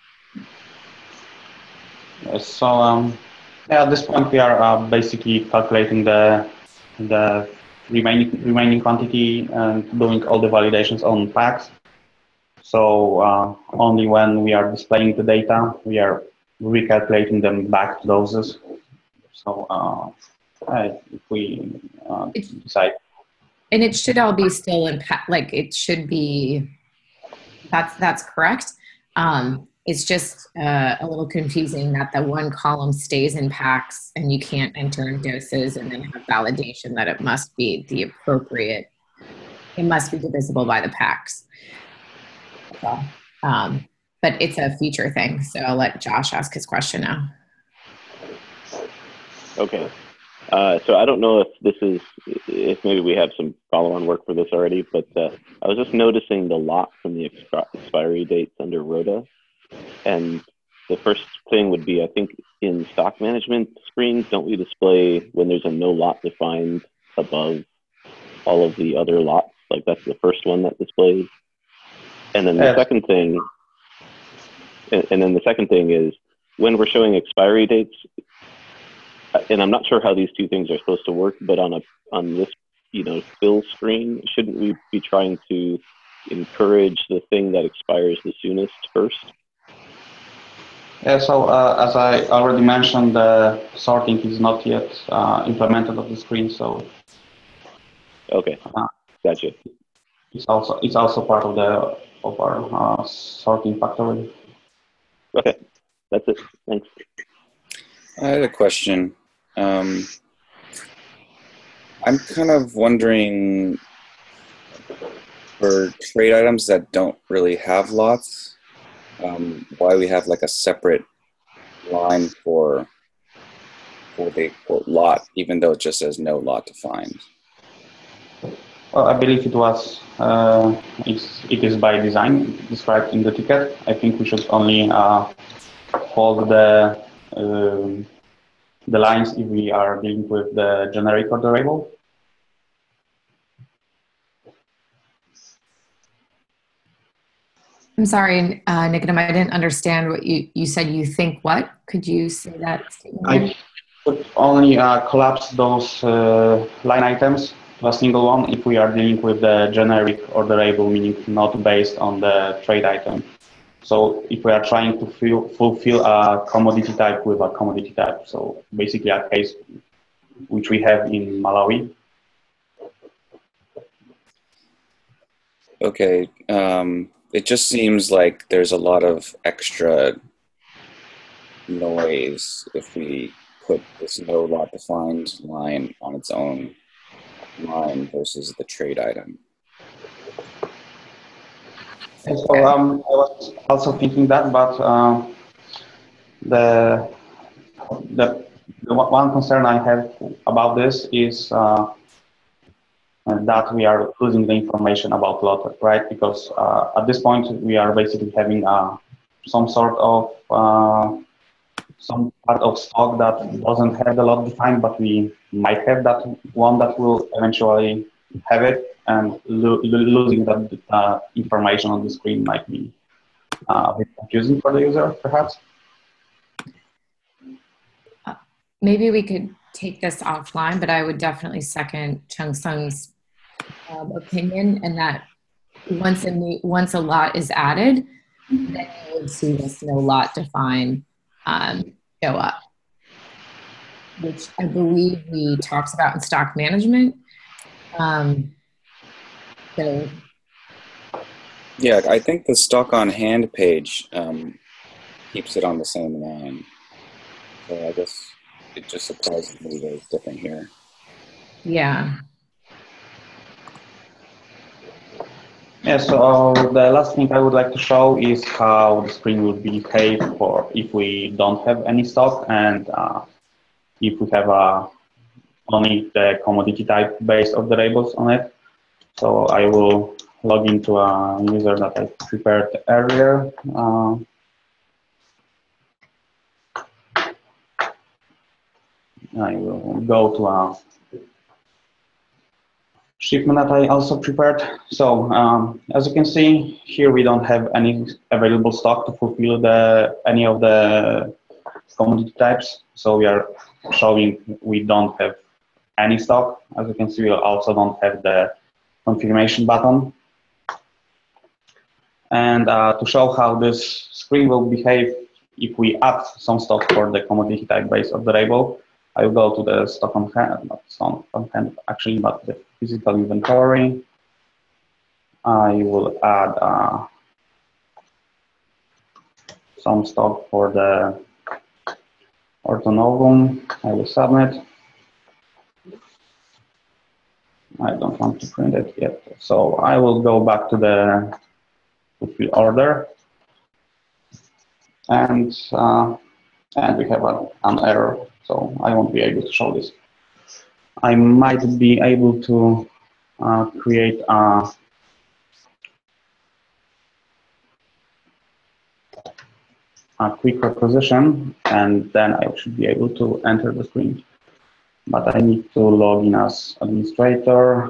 Yes, so at this point we are basically calculating the remaining quantity and doing all the validations on packs. So only when we are displaying the data, we are recalculating them back to doses. So if we decide. And it should all be still in like it should be, that's correct. It's just a little confusing that the one column stays in packs and you can't enter in doses and then have validation that it must be the appropriate, it must be divisible by the packs. So, but it's a feature thing, so I'll let Josh ask his question now. Okay. So I don't know if maybe we have some follow-on work for this already, but I was just noticing the lots and the expiry dates under Rota. And the first thing would be, I think in stock management screens, don't we display when there's a no lot defined above all of the other lots? Like that's the first one that displays. And then the second thing, is when we're showing expiry dates, and I'm not sure how these two things are supposed to work, but on this, fill screen, shouldn't we be trying to encourage the thing that expires the soonest first? Yeah, so as I already mentioned, the sorting is not yet implemented on the screen, so. Okay, gotcha. It's also part of our sorting factory. Okay, that's it. Thanks. I had a question. I'm kind of wondering, for trade items that don't really have lots, why we have like a separate line for for the quote lot, even though it just says no lot defined? Well, I believe it was, it is by design described in the ticket. I think we should only hold the lines if we are dealing with the generic orderable. I'm sorry, Nikodem, I didn't understand what you said. You think what? Could you say that statement again? I would only collapse those line items to a single one if we are dealing with the generic orderable, meaning not based on the trade item. So if we are trying to fulfill a commodity type with a commodity type, so basically a case which we have in Malawi. Okay, it just seems like there's a lot of extra noise if we put this no lot defined line on its own line versus the trade item. And so I was also thinking that, but the one concern I have about this is that we are losing the information about lot, right? Because at this point we are basically having some sort of some part of stock that doesn't have the lot defined, but we might have that one that will eventually have it, and losing that information on the screen might be a bit confusing for the user, perhaps. Maybe we could take this offline, but I would definitely second Chung Sung's opinion, and that once a lot is added, then you would see this no lot define show up, which I believe we talked about in stock management. So yeah, I think the stock on hand page keeps it on the same line. So I guess it just surprises me that it's different here. Yeah. Yeah, so the last thing I would like to show is how the screen would behave for if we don't have any stock, and if we have only the commodity type base of the labels on it. So I will log into a user that I prepared earlier. I will go to a shipment that I also prepared. So as you can see here, we don't have any available stock to fulfill any of the commodity types. So we are showing we don't have any stock. As you can see, we also don't have the confirmation button. And to show how this screen will behave if we add some stock for the commodity type base of the label, I will go to the stock on hand, not stock on hand actually, but the physical inventory. I will add some stock for the Ortonovum. I will submit. I don't want to print it yet, so I will go back to the fulfill order, and we have an error, so I won't be able to show this. I might be able to create a quick requisition, and then I should be able to enter the screen. But I need to log in as administrator.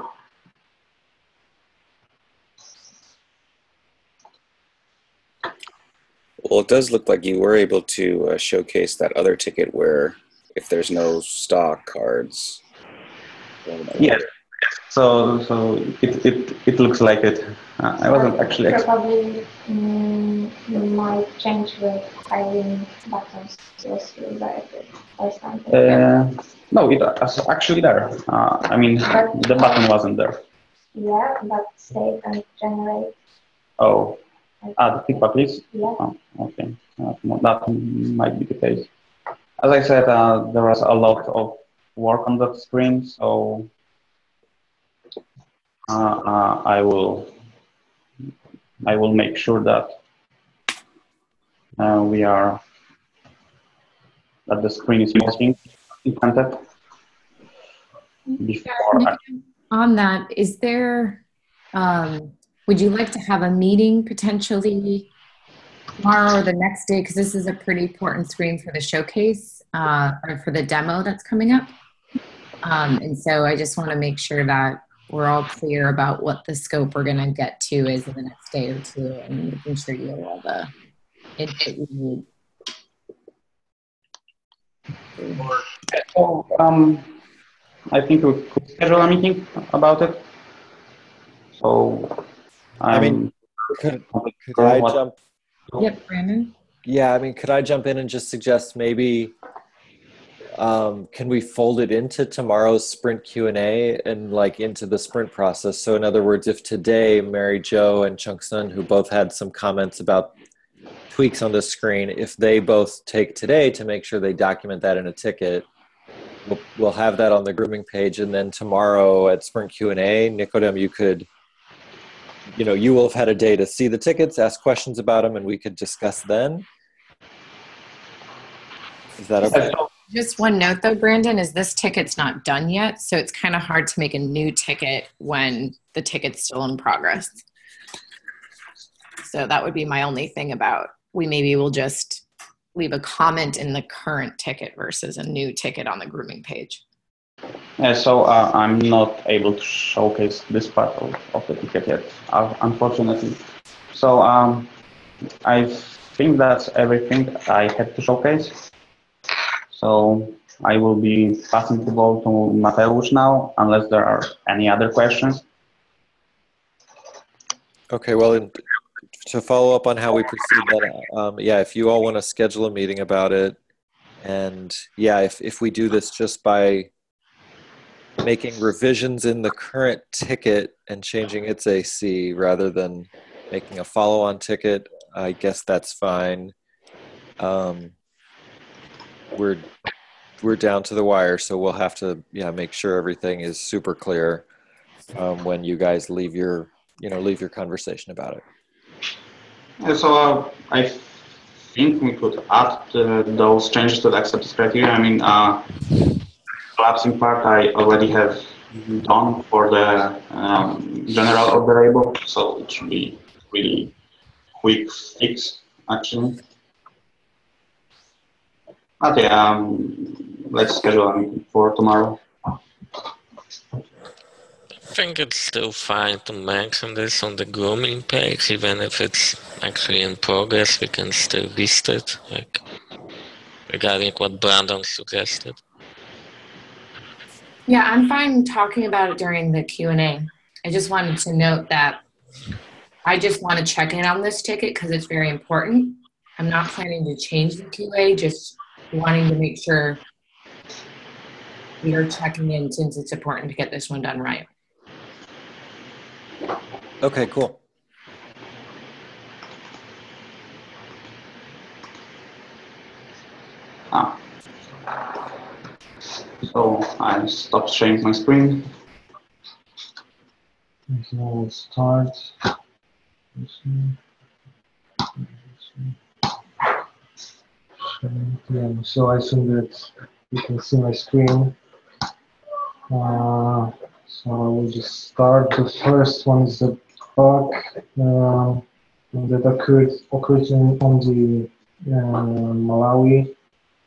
Well, it does look like you were able to showcase that other ticket where if there's no stock cards. Yes. So it looks like it. I wasn't actually. Probably might change the hiring buttons was redirected or something. No, it was actually there. I mean, the button wasn't there. Yeah, but save and generate. Oh, the pick please. Yeah. Oh, okay, that might be the case. As I said, there was a lot of work on that screen, so I will make sure that that the screen is working. implemented before. On that, is there, would you like to have a meeting potentially tomorrow or the next day? Because this is a pretty important screen for the showcase or for the demo that's coming up. And so I just want to make sure that we're all clear about what the scope we're going to get to is in the next day or two, and making sure you have all the input you need. So, I think we could schedule a meeting about it. So, I mean, could I jump? Yep, Brandon. Yeah, I mean, could I jump in and just suggest maybe can we fold it into tomorrow's sprint Q&A and like into the sprint process? So in other words, if today Mary Jo and Chung Sun, who both had some comments about tweaks on the screen, if they both take today to make sure they document that in a ticket, we'll have that on the grooming page. And then tomorrow at sprint Q&A, Nicodem, you could, you will have had a day to see the tickets, ask questions about them, and we could discuss then. Is that okay? Just one note though, Brandon, is this ticket's not done yet. So it's kind of hard to make a new ticket when the ticket's still in progress. So that would be my only thing about, we maybe will just leave a comment in the current ticket versus a new ticket on the grooming page. Yeah, so I'm not able to showcase this part of the ticket yet, unfortunately. So I think that's everything I had to showcase. So I will be passing the ball to Mateusz now, unless there are any other questions. Okay, well, to follow up on how we proceed, then, yeah, if you all want to schedule a meeting about it, and yeah, if we do this just by making revisions in the current ticket and changing its AC rather than making a follow-on ticket, I guess that's fine. We're down to the wire, so we'll have to make sure everything is super clear when you guys leave your conversation about it. Yeah, so I think we could add those changes to the acceptance criteria. I mean, collapsing part I already have done for the general orderable, so it should be really quick fix actually. Okay, let's schedule a meeting for tomorrow. I think it's still fine to mention this on the grooming page, even if it's actually in progress. We can still list it, like regarding what Brandon suggested. Yeah, I'm fine talking about it during the Q&A. I just wanted to note that I just want to check in on this ticket because it's very important. I'm not planning to change the QA, just wanting to make sure we are checking in since it's important to get this one done right. Okay, cool. So I stopped sharing my screen. So we'll start. Yeah, so I assume that you can see my screen. So I will just start. The first one is the bug that occurred on the Malawi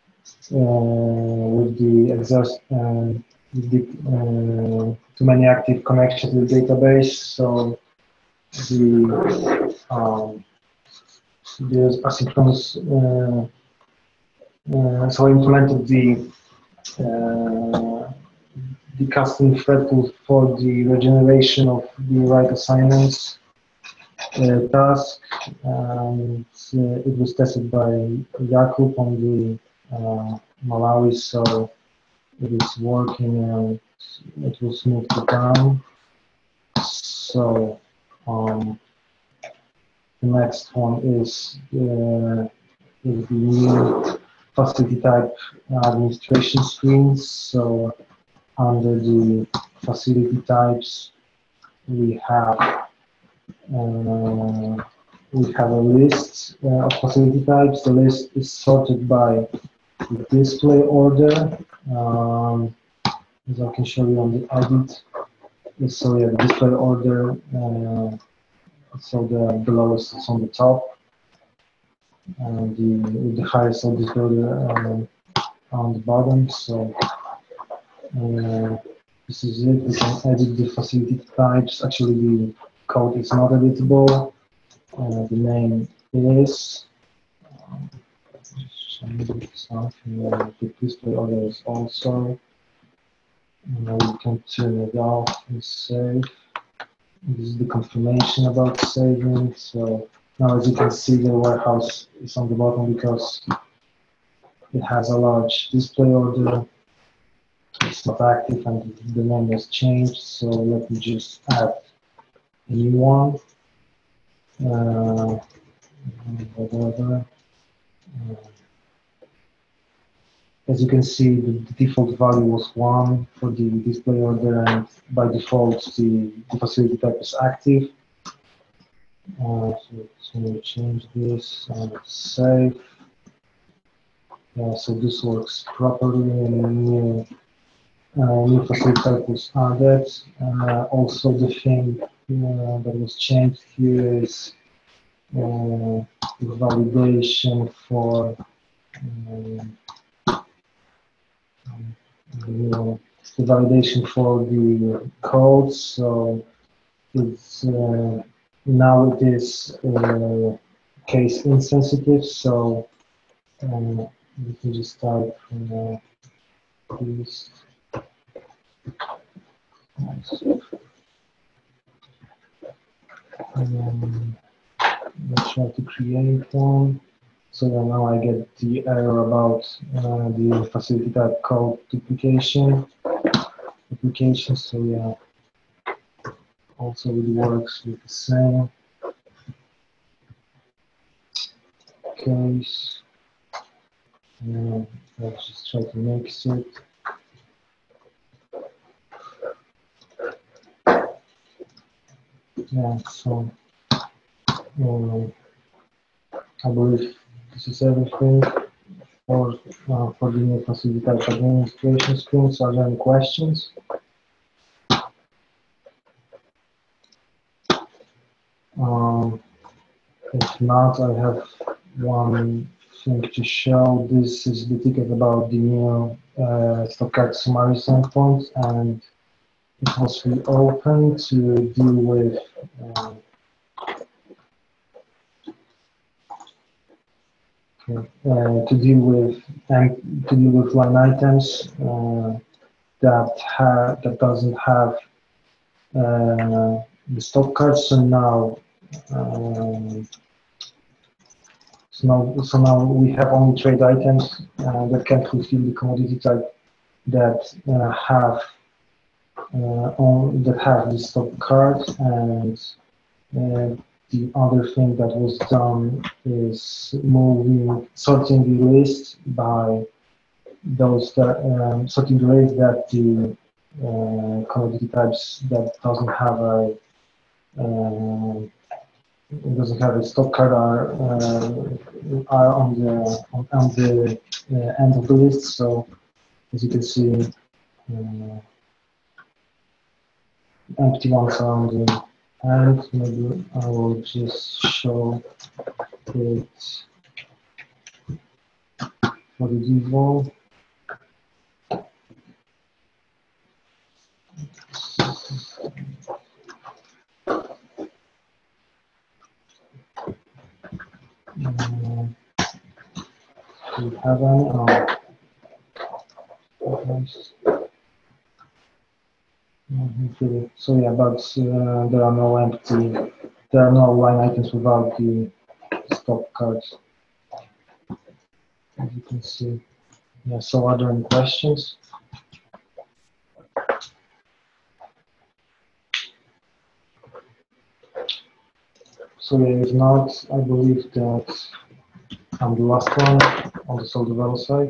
with the exhaust too many active connections to the database. So the asynchronous. So I implemented the custom thread tool for the regeneration of the write assignments task. It was tested by Jakub on the Malawi, so it is working and it will smooth it down. So the next one is the new facility type administration screens. So under the facility types, we have a list of facility types. The list is sorted by the display order As I can show you on the edit. So yeah, the display order. So the lowest is on the top, and the highest of display order on the bottom. So this is it. We can edit the facility types. Actually, the code is not editable. The name is. The display order is also. Now we can turn it off and save. This is the confirmation about saving. So now, as you can see, the warehouse is on the bottom because it has a large display order. It's not active and the name has changed. So let me just add a new one. As you can see, the default value was 1 for the display order, and by default, the facility type is active. So we'll change this and save. So this works properly, and new facility type was added. Also, the thing that was changed here is the validation for the validation for the code. So it's now it is case insensitive. So we can just type this. Let's try to create one. So now I get the error about the facility type code duplication. So yeah, also it works with the same case. Let's just try to mix it. Yeah, so I believe this is everything for the new facility type administration screen. So are there any questions? If not, I have one thing to show. This is the ticket about the new stock card summary endpoint, and it was reopened to deal with line items that doesn't have the stock cards. So now we have only trade items that can fulfill the commodity type that have the stock card, and the other thing that was done is sorting the list by those that sorting the list that the commodity types that doesn't have a stock card are on the end of the list. So as you can see, empty ones are on the end. Maybe I will just show it for the default. Do you have any? So yeah, but there are no line items without the stock cards, as you can see. Yeah, so are there any questions? So yeah, if not, I believe that I'm the last one on the Sol Develop side.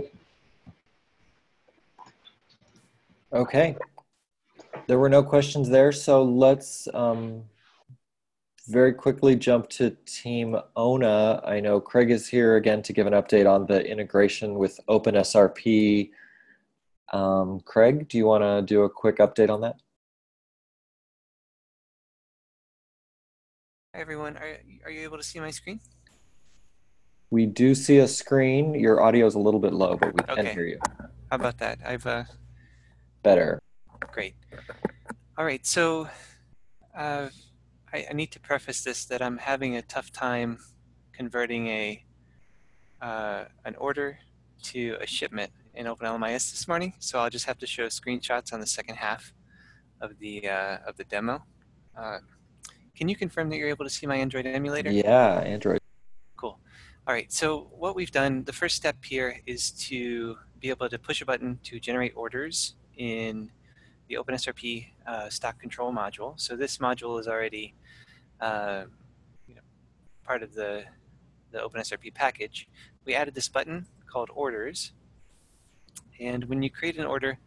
Okay. There were no questions there, so let's very quickly jump to Team ONA. I know Craig is here again to give an update on the integration with OpenSRP. Craig, do you want to do a quick update on that? Hi everyone, are you able to see my screen? We do see a screen. Your audio is a little bit low, but we can Okay. hear you. How about that? Better. Great. All right, so I need to preface this that I'm having a tough time converting an order to a shipment in OpenLMIS this morning, so I'll just have to show screenshots on the second half of the demo. Can you confirm that you're able to see my Android emulator? Yeah, Android. Cool. All right, so what we've done, the first step here is to be able to push a button to generate orders in the OpenSRP stock control module. So this module is already part of the OpenSRP package. We added this button called orders. And when you create an order,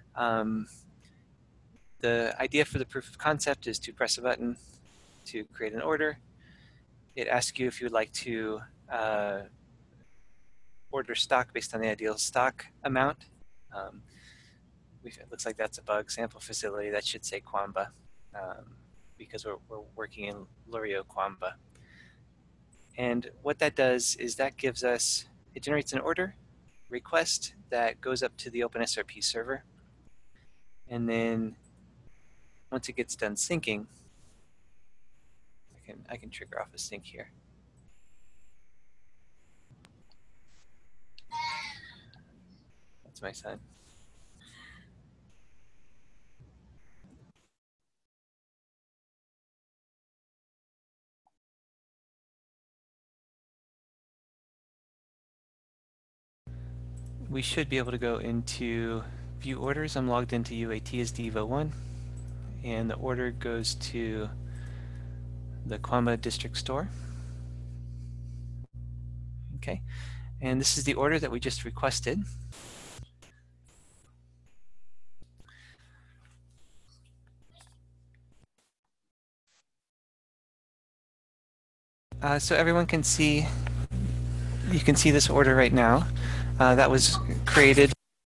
the idea for the proof of concept is to press a button to create an order. It asks you if you would like to order stock based on the ideal stock amount. It looks like that's a bug. Sample facility, that should say Kwamba because we're working in Lorio Kwamba. And what that does is that gives us, it generates an order request that goes up to the OpenSRP server. And then once it gets done syncing, I can trigger off a sync here. That's my son. We should be able to go into view orders. I'm logged into UAT as Devo1, and the order goes to the Kwamba District Store. Okay, and this is the order that we just requested. So everyone can see, you can see this order right now. That was created.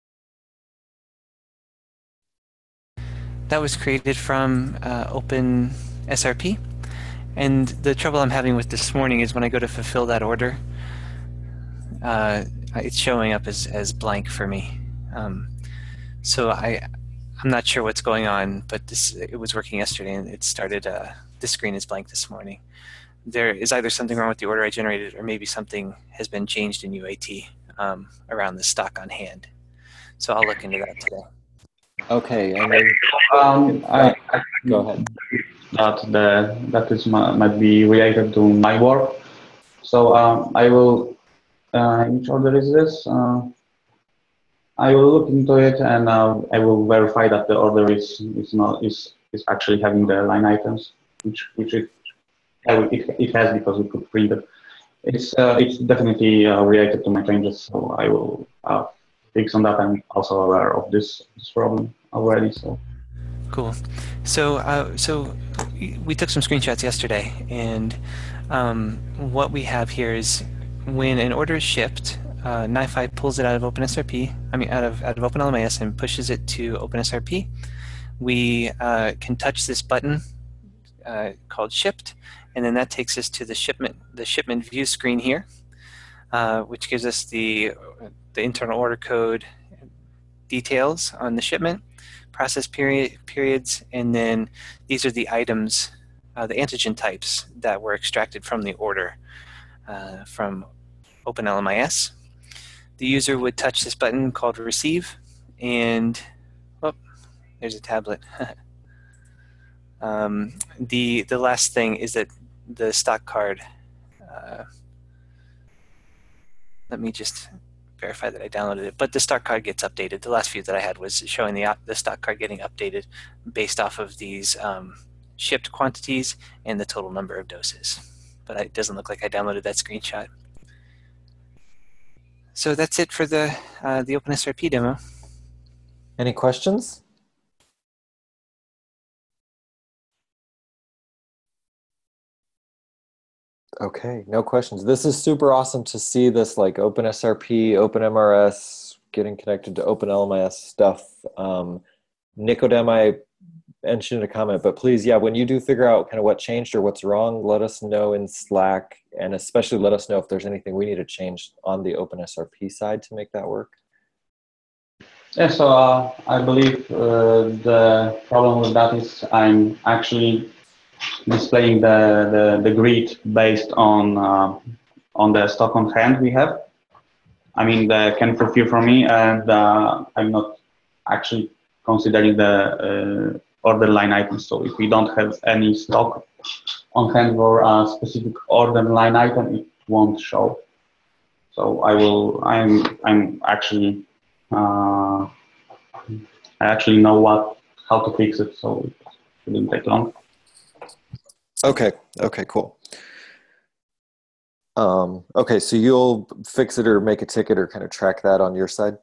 That was created from OpenSRP. And the trouble I'm having with this morning is when I go to fulfill that order, it's showing up as blank for me. So I'm not sure what's going on, but it was working yesterday and it started, this screen is blank this morning. There is either something wrong with the order I generated or maybe something has been changed in UAT around the stock on hand. So I'll look into that today. Okay, and then I go ahead. That is might be related to my work. So I will. Which order is this? I will look into it and I will verify that the order is actually having the line items, which it has because we could print it. It's definitely related to my changes, so I will fix on that. I'm also aware of this problem already. So cool. So so we took some screenshots yesterday, and what we have here is when an order is shipped, NiFi pulls it out of OpenSRP. I mean, out of OpenLMIS and pushes it to OpenSRP. We can touch this button called shipped, and then that takes us to the shipment view screen here, which gives us the internal order code details on the shipment, process periods, and then these are the items, the antigen types that were extracted from the order from OpenLMIS. The user would touch this button called receive, and oh, there's a tablet. The last thing is that the stock card, let me just verify that I downloaded it, but the stock card gets updated. The last view that I had was showing the stock card getting updated based off of these shipped quantities and the total number of doses. But it doesn't look like I downloaded that screenshot. So that's it for the OpenSRP demo. Any questions? Okay, no questions. This is super awesome to see this like OpenSRP, OpenMRS getting connected to OpenLMIS stuff. Nicodem, I mentioned a comment, but please, yeah, when you do figure out kind of what changed or what's wrong, let us know in Slack, and especially let us know if there's anything we need to change on the OpenSRP side to make that work. Yeah, so I believe the problem with that is I'm actually displaying the grid based on the stock on hand we have. I mean, the can fulfill for me, and I'm not actually considering the order line items. So if we don't have any stock on hand for a specific order line item, it won't show. So I'm actually I actually know how to fix it, so it shouldn't take long. Okay, cool. Okay, so you'll fix it or make a ticket or kind of track that on your side?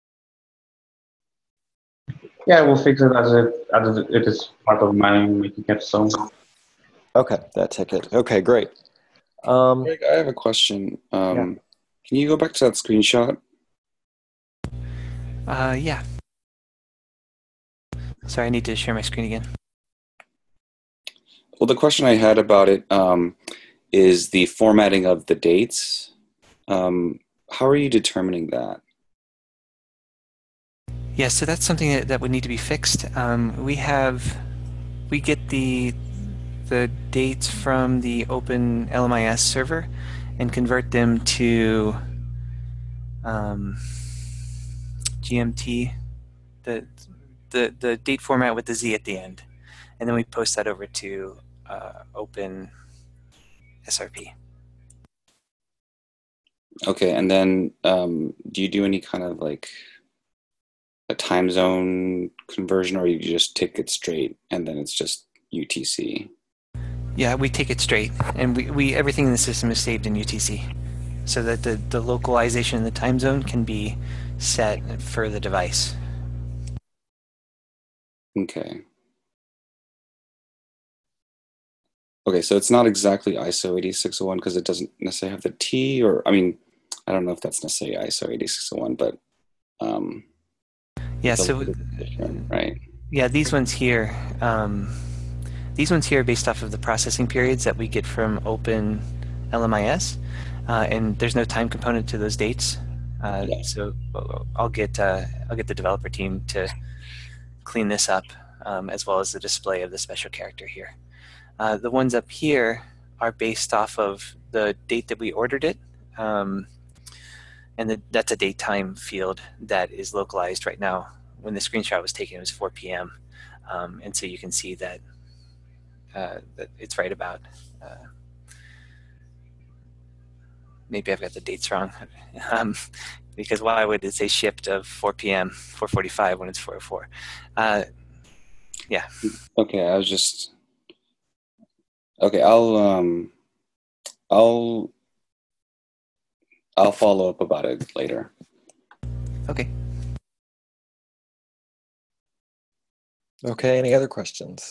Yeah, we'll fix it as it is part of my ticket, so. Okay, that ticket. Okay, great. Greg, I have a question. Yeah. Can you go back to that screenshot? Yeah. Sorry, I need to share my screen again. Well, the question I had about it is the formatting of the dates. How are you determining that? Yeah, so that's something that would need to be fixed. We get the dates from the Open LMIS server and convert them to GMT, the date format with the Z at the end, and then we post that over to Open SRP. Okay, and then do you do any kind of like a time zone conversion, or you just take it straight and then it's just UTC? Yeah, we take it straight, and we everything in the system is saved in UTC, so that the localization in the time zone can be set for the device. Okay. Okay, so it's not exactly ISO 8601 because it doesn't necessarily have the T, or I mean, I don't know if that's necessarily ISO 8601, but yeah, so right. Yeah, these ones here are based off of the processing periods that we get from Open LMIS, and there's no time component to those dates. So I'll get the developer team to clean this up, as well as the display of the special character here. The ones up here are based off of the date that we ordered it, and that's a date time field that is localized right now. When the screenshot was taken, it was 4 p.m. And so you can see that that it's right about. Maybe I've got the dates wrong, because why would it say shipped of 4 p.m. 4:45 when it's 4:04? Yeah. Okay, I was just. Okay, I'll follow up about it later. Okay. Okay, any other questions?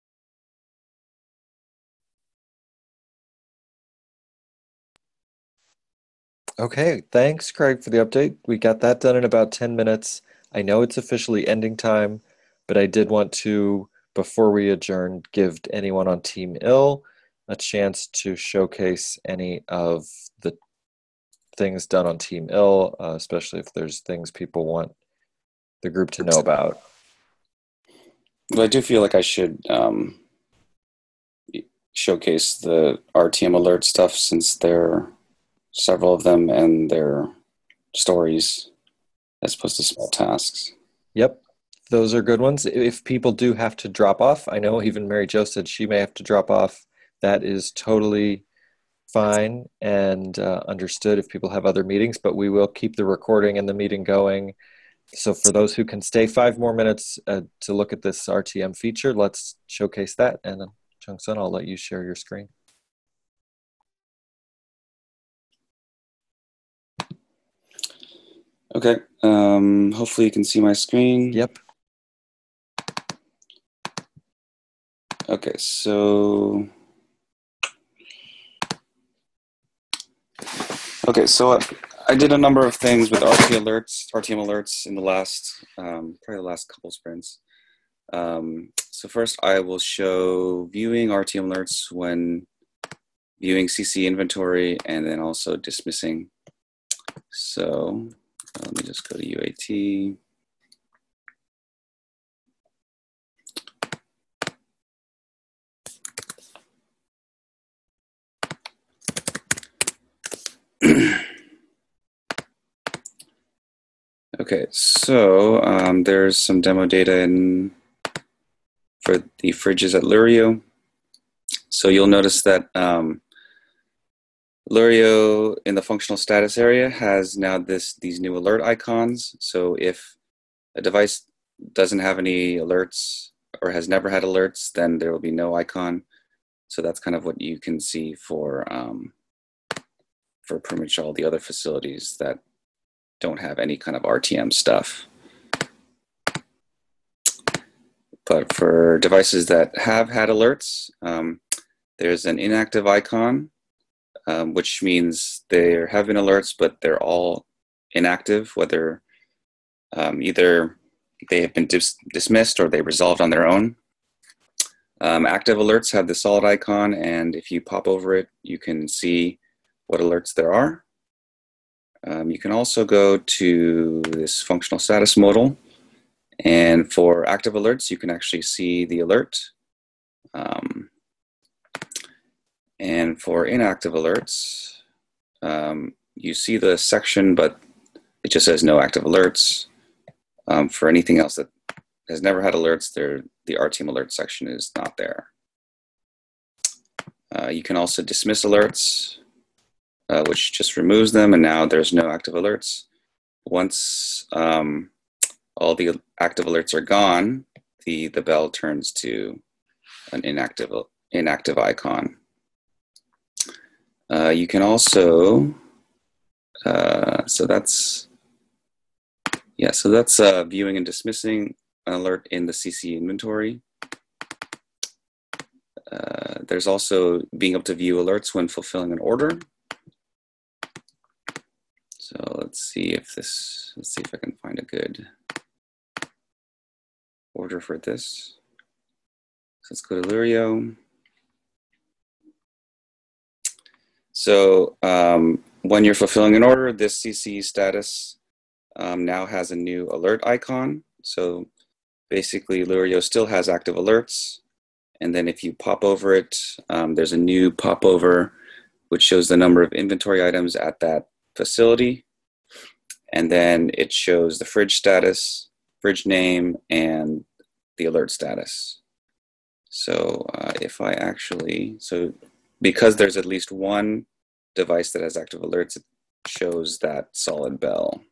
Okay, thanks, Craig, for the update. We got that done in about 10 minutes. I know it's officially ending time, but I did want to, before we adjourn, give anyone on Team Ill a chance to showcase any of the things done on Team Ill, especially if there's things people want the group to know about. Well, I do feel like I should showcase the RTM alert stuff, since there are several of them and their stories as opposed to small tasks. Yep, those are good ones. If people do have to drop off, I know even Mary Jo said she may have to drop off. That is totally fine and understood if people have other meetings, but we will keep the recording and the meeting going. So for those who can stay 5 more minutes to look at this RTM feature, let's showcase that. And Chung-Sun, I'll let you share your screen. Okay, hopefully you can see my screen. Yep. Okay, so I did a number of things with RTM alerts in the last, probably the last couple sprints. So first I will show viewing RTM alerts when viewing CC inventory and then also dismissing. So let me just go to UAT. Okay, so there's some demo data for the fridges at Lurio. So you'll notice that Lurio in the functional status area has now these new alert icons. So if a device doesn't have any alerts or has never had alerts, then there will be no icon. So that's kind of what you can see for pretty much all the other facilities that don't have any kind of RTM stuff. But for devices that have had alerts, there's an inactive icon, which means there have been alerts, but they're all inactive, whether either they have been dismissed or they resolved on their own. Active alerts have the solid icon, and if you pop over it, you can see what alerts there are. You can also go to this functional status modal, and for active alerts, you can actually see the alert. And for inactive alerts, you see the section, but it just says no active alerts. For anything else that has never had alerts, the RTM alert section is not there. You can also dismiss alerts, which just removes them, and now there's no active alerts. Once all the active alerts are gone, the bell turns to an inactive icon. You can also, so that's viewing and dismissing an alert in the CC inventory. There's also being able to view alerts when fulfilling an order. So let's see if I can find a good order for this. So let's go to Lurio. So when you're fulfilling an order, this CC status now has a new alert icon. So basically Lurio still has active alerts. And then if you pop over it, there's a new popover which shows the number of inventory items at that facility. And then it shows the fridge status, fridge name, and the alert status. So because there's at least one device that has active alerts, it shows that solid bell.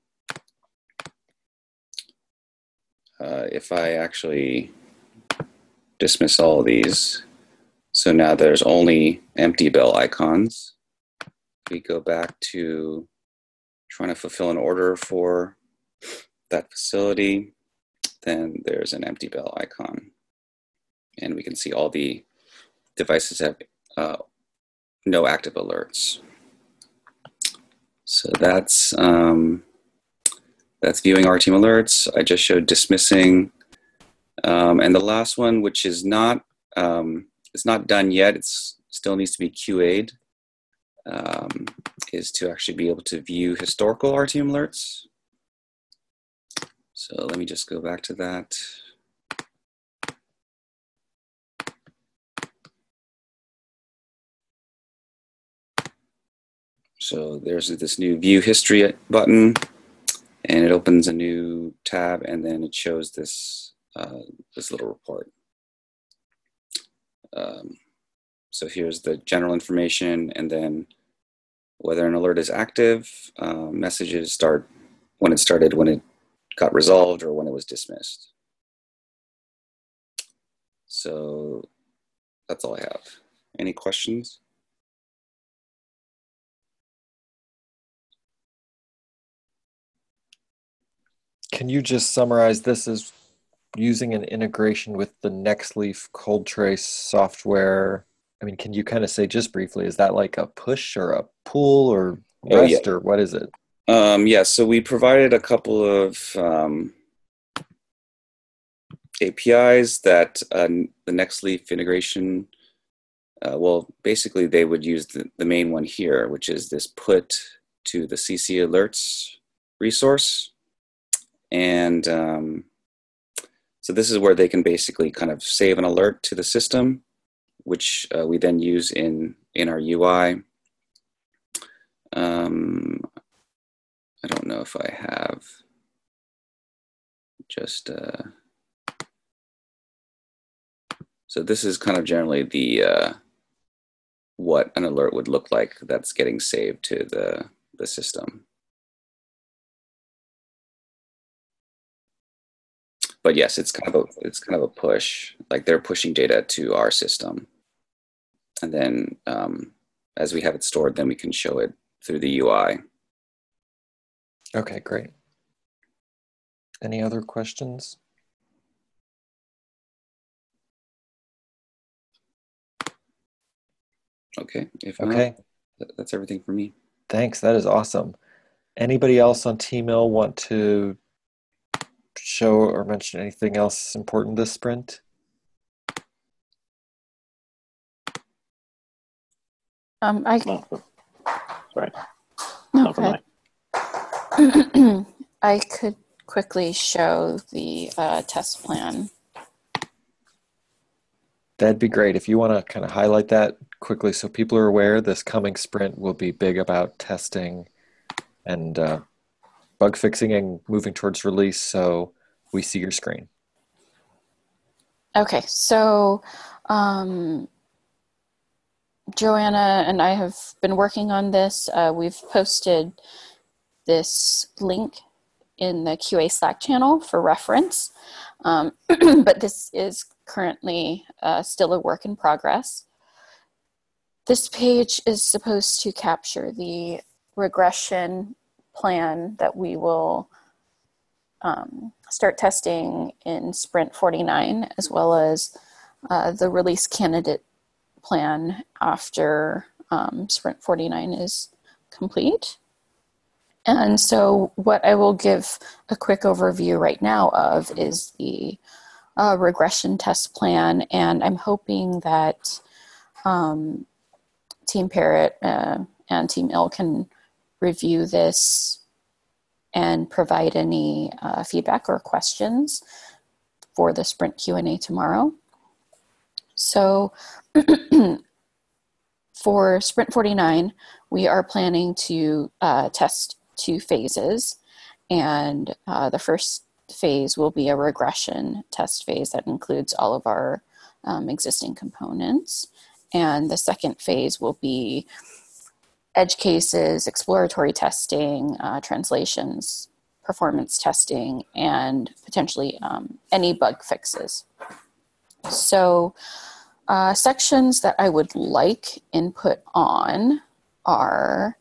If I actually dismiss all of these, so now there's only empty bell icons. If we go back to trying to fulfill an order for that facility, then there's an empty bell icon. And we can see all the devices have no active alerts. So that's viewing RTM alerts. I just showed dismissing. And the last one, which is not, it's not done yet, it still needs to be QA'd, is to actually be able to view historical RTM alerts. So let me just go back to that. So there's this new view history button, and it opens a new tab, and then it shows this little report. So here's the general information, and then whether an alert is active, messages start when it started, when it got resolved, or when it was dismissed. So that's all I have. Any questions? Can you just summarize this as using an integration with the Nextleaf ColdTrace software? I mean, can you kind of say just briefly, is that like a push or a pull or rest, or what is it? Yeah, so we provided a couple of APIs that the Nextleaf integration, well, basically they would use the main one here, which is this put to the CC alerts resource. And so this is where they can basically kind of save an alert to the system, which we then use in our UI. I don't know if I have just, so this is kind of generally the, what an alert would look like that's getting saved to the system. But yes, it's kind of a push, like they're pushing data to our system. And then as we have it stored, then we can show it through the UI. Okay, great. Any other questions? Okay, if not, okay, that's everything for me. Thanks, that is awesome. Anybody else on Teamill want to show or mention anything else important this sprint? Sorry. Okay. I could quickly show the test plan. That'd be great. If you want to kind of highlight that quickly so people are aware, this coming sprint will be big about testing and bug fixing and moving towards release, so we see your screen. Okay, so Joanna and I have been working on this. We've posted this link in the QA Slack channel for reference, but this is currently still a work in progress. This page is supposed to capture the regression plan that we will start testing in Sprint 49, as well as the release candidate plan after Sprint 49 is complete. And so what I will give a quick overview right now of is the regression test plan, and I'm hoping that Team Parrot and Team Ill can review this and provide any feedback or questions for the Sprint Q&A tomorrow. So for Sprint 49, we are planning to test 2 phases, and the first phase will be a regression test phase that includes all of our existing components, and the second phase will be edge cases, exploratory testing, translations, performance testing, and potentially any bug fixes. So sections that I would like input on are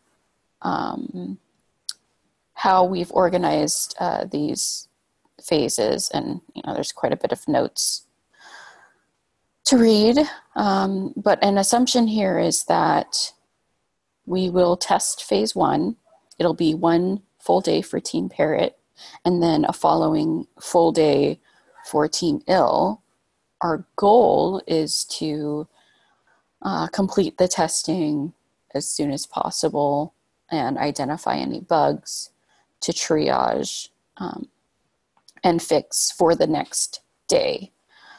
how we've organized these phases, and there's quite a bit of notes to read, but an assumption here is that we will test phase 1. It'll be 1 full day for Team Parrot, and then a following full day for Team Ill. Our goal is to complete the testing as soon as possible and identify any bugs to triage and fix for the next day,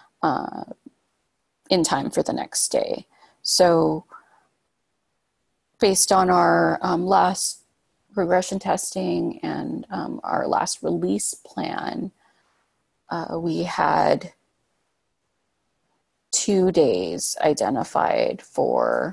in time for the next day. So based on our last regression testing and our last release plan, we had 2 days identified for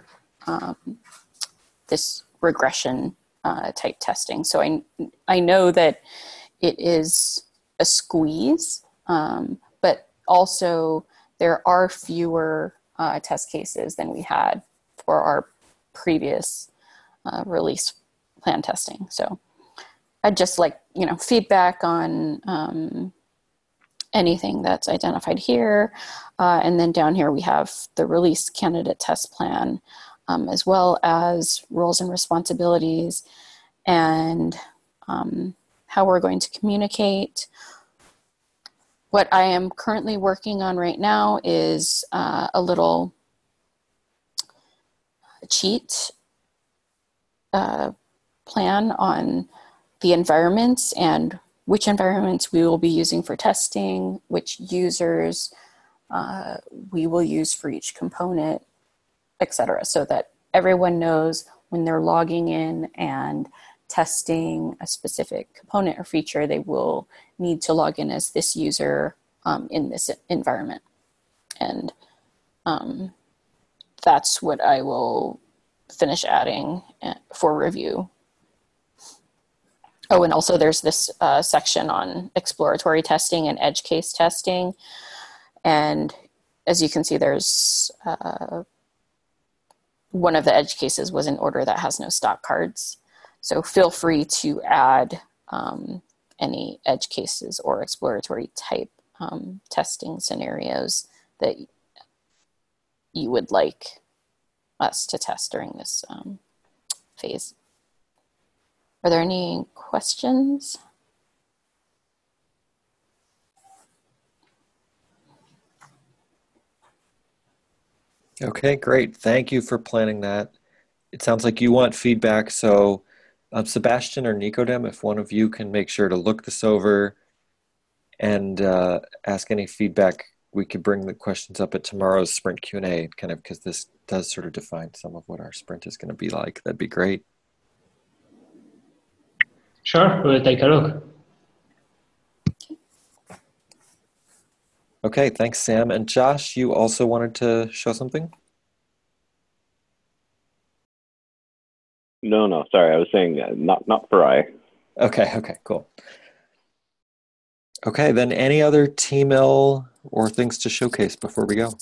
this regression type testing. So I know that it is a squeeze, but also there are fewer test cases than we had for our previous release plan testing. So I'd just like, feedback on anything that's identified here. And then down here we have the release candidate test plan, as well as roles and responsibilities and how we're going to communicate. What I am currently working on right now is a little cheat plan on the environments and which environments we will be using for testing, which users we will use for each component, etc., so that everyone knows when they're logging in and testing a specific component or feature, they will need to log in as this user in this environment. And that's what I will finish adding for review. Oh, and also there's this section on exploratory testing and edge case testing. And as you can see, there's one of the edge cases was an order that has no stock cards. So feel free to add any edge cases or exploratory type testing scenarios that you would like us to test during this phase. Are there any questions? Okay, great. Thank you for planning that. It sounds like you want feedback, so Sebastian or Nicodem, if one of you can make sure to look this over and ask any feedback, we could bring the questions up at tomorrow's sprint Q&A, kind of because this does sort of define some of what our sprint is going to be like. That'd be great. Sure, we'll take a look. Okay, thanks, Sam. And Josh, you also wanted to show something? No, sorry. I was saying not for I. Okay, cool. Okay, then any other T-Mill or things to showcase before we go?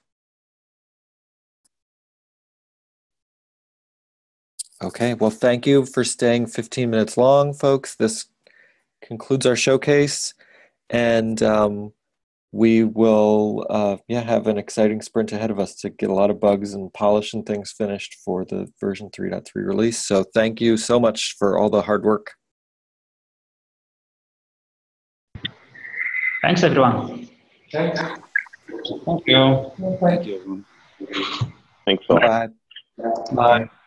Okay, well, thank you for staying 15 minutes long, folks. This concludes our showcase, and we will have an exciting sprint ahead of us to get a lot of bugs and polish and things finished for the version 3.3 release. So thank you so much for all the hard work. Thanks, everyone. Thank Thank you. Thank you. Thanks a lot. Bye. Bye.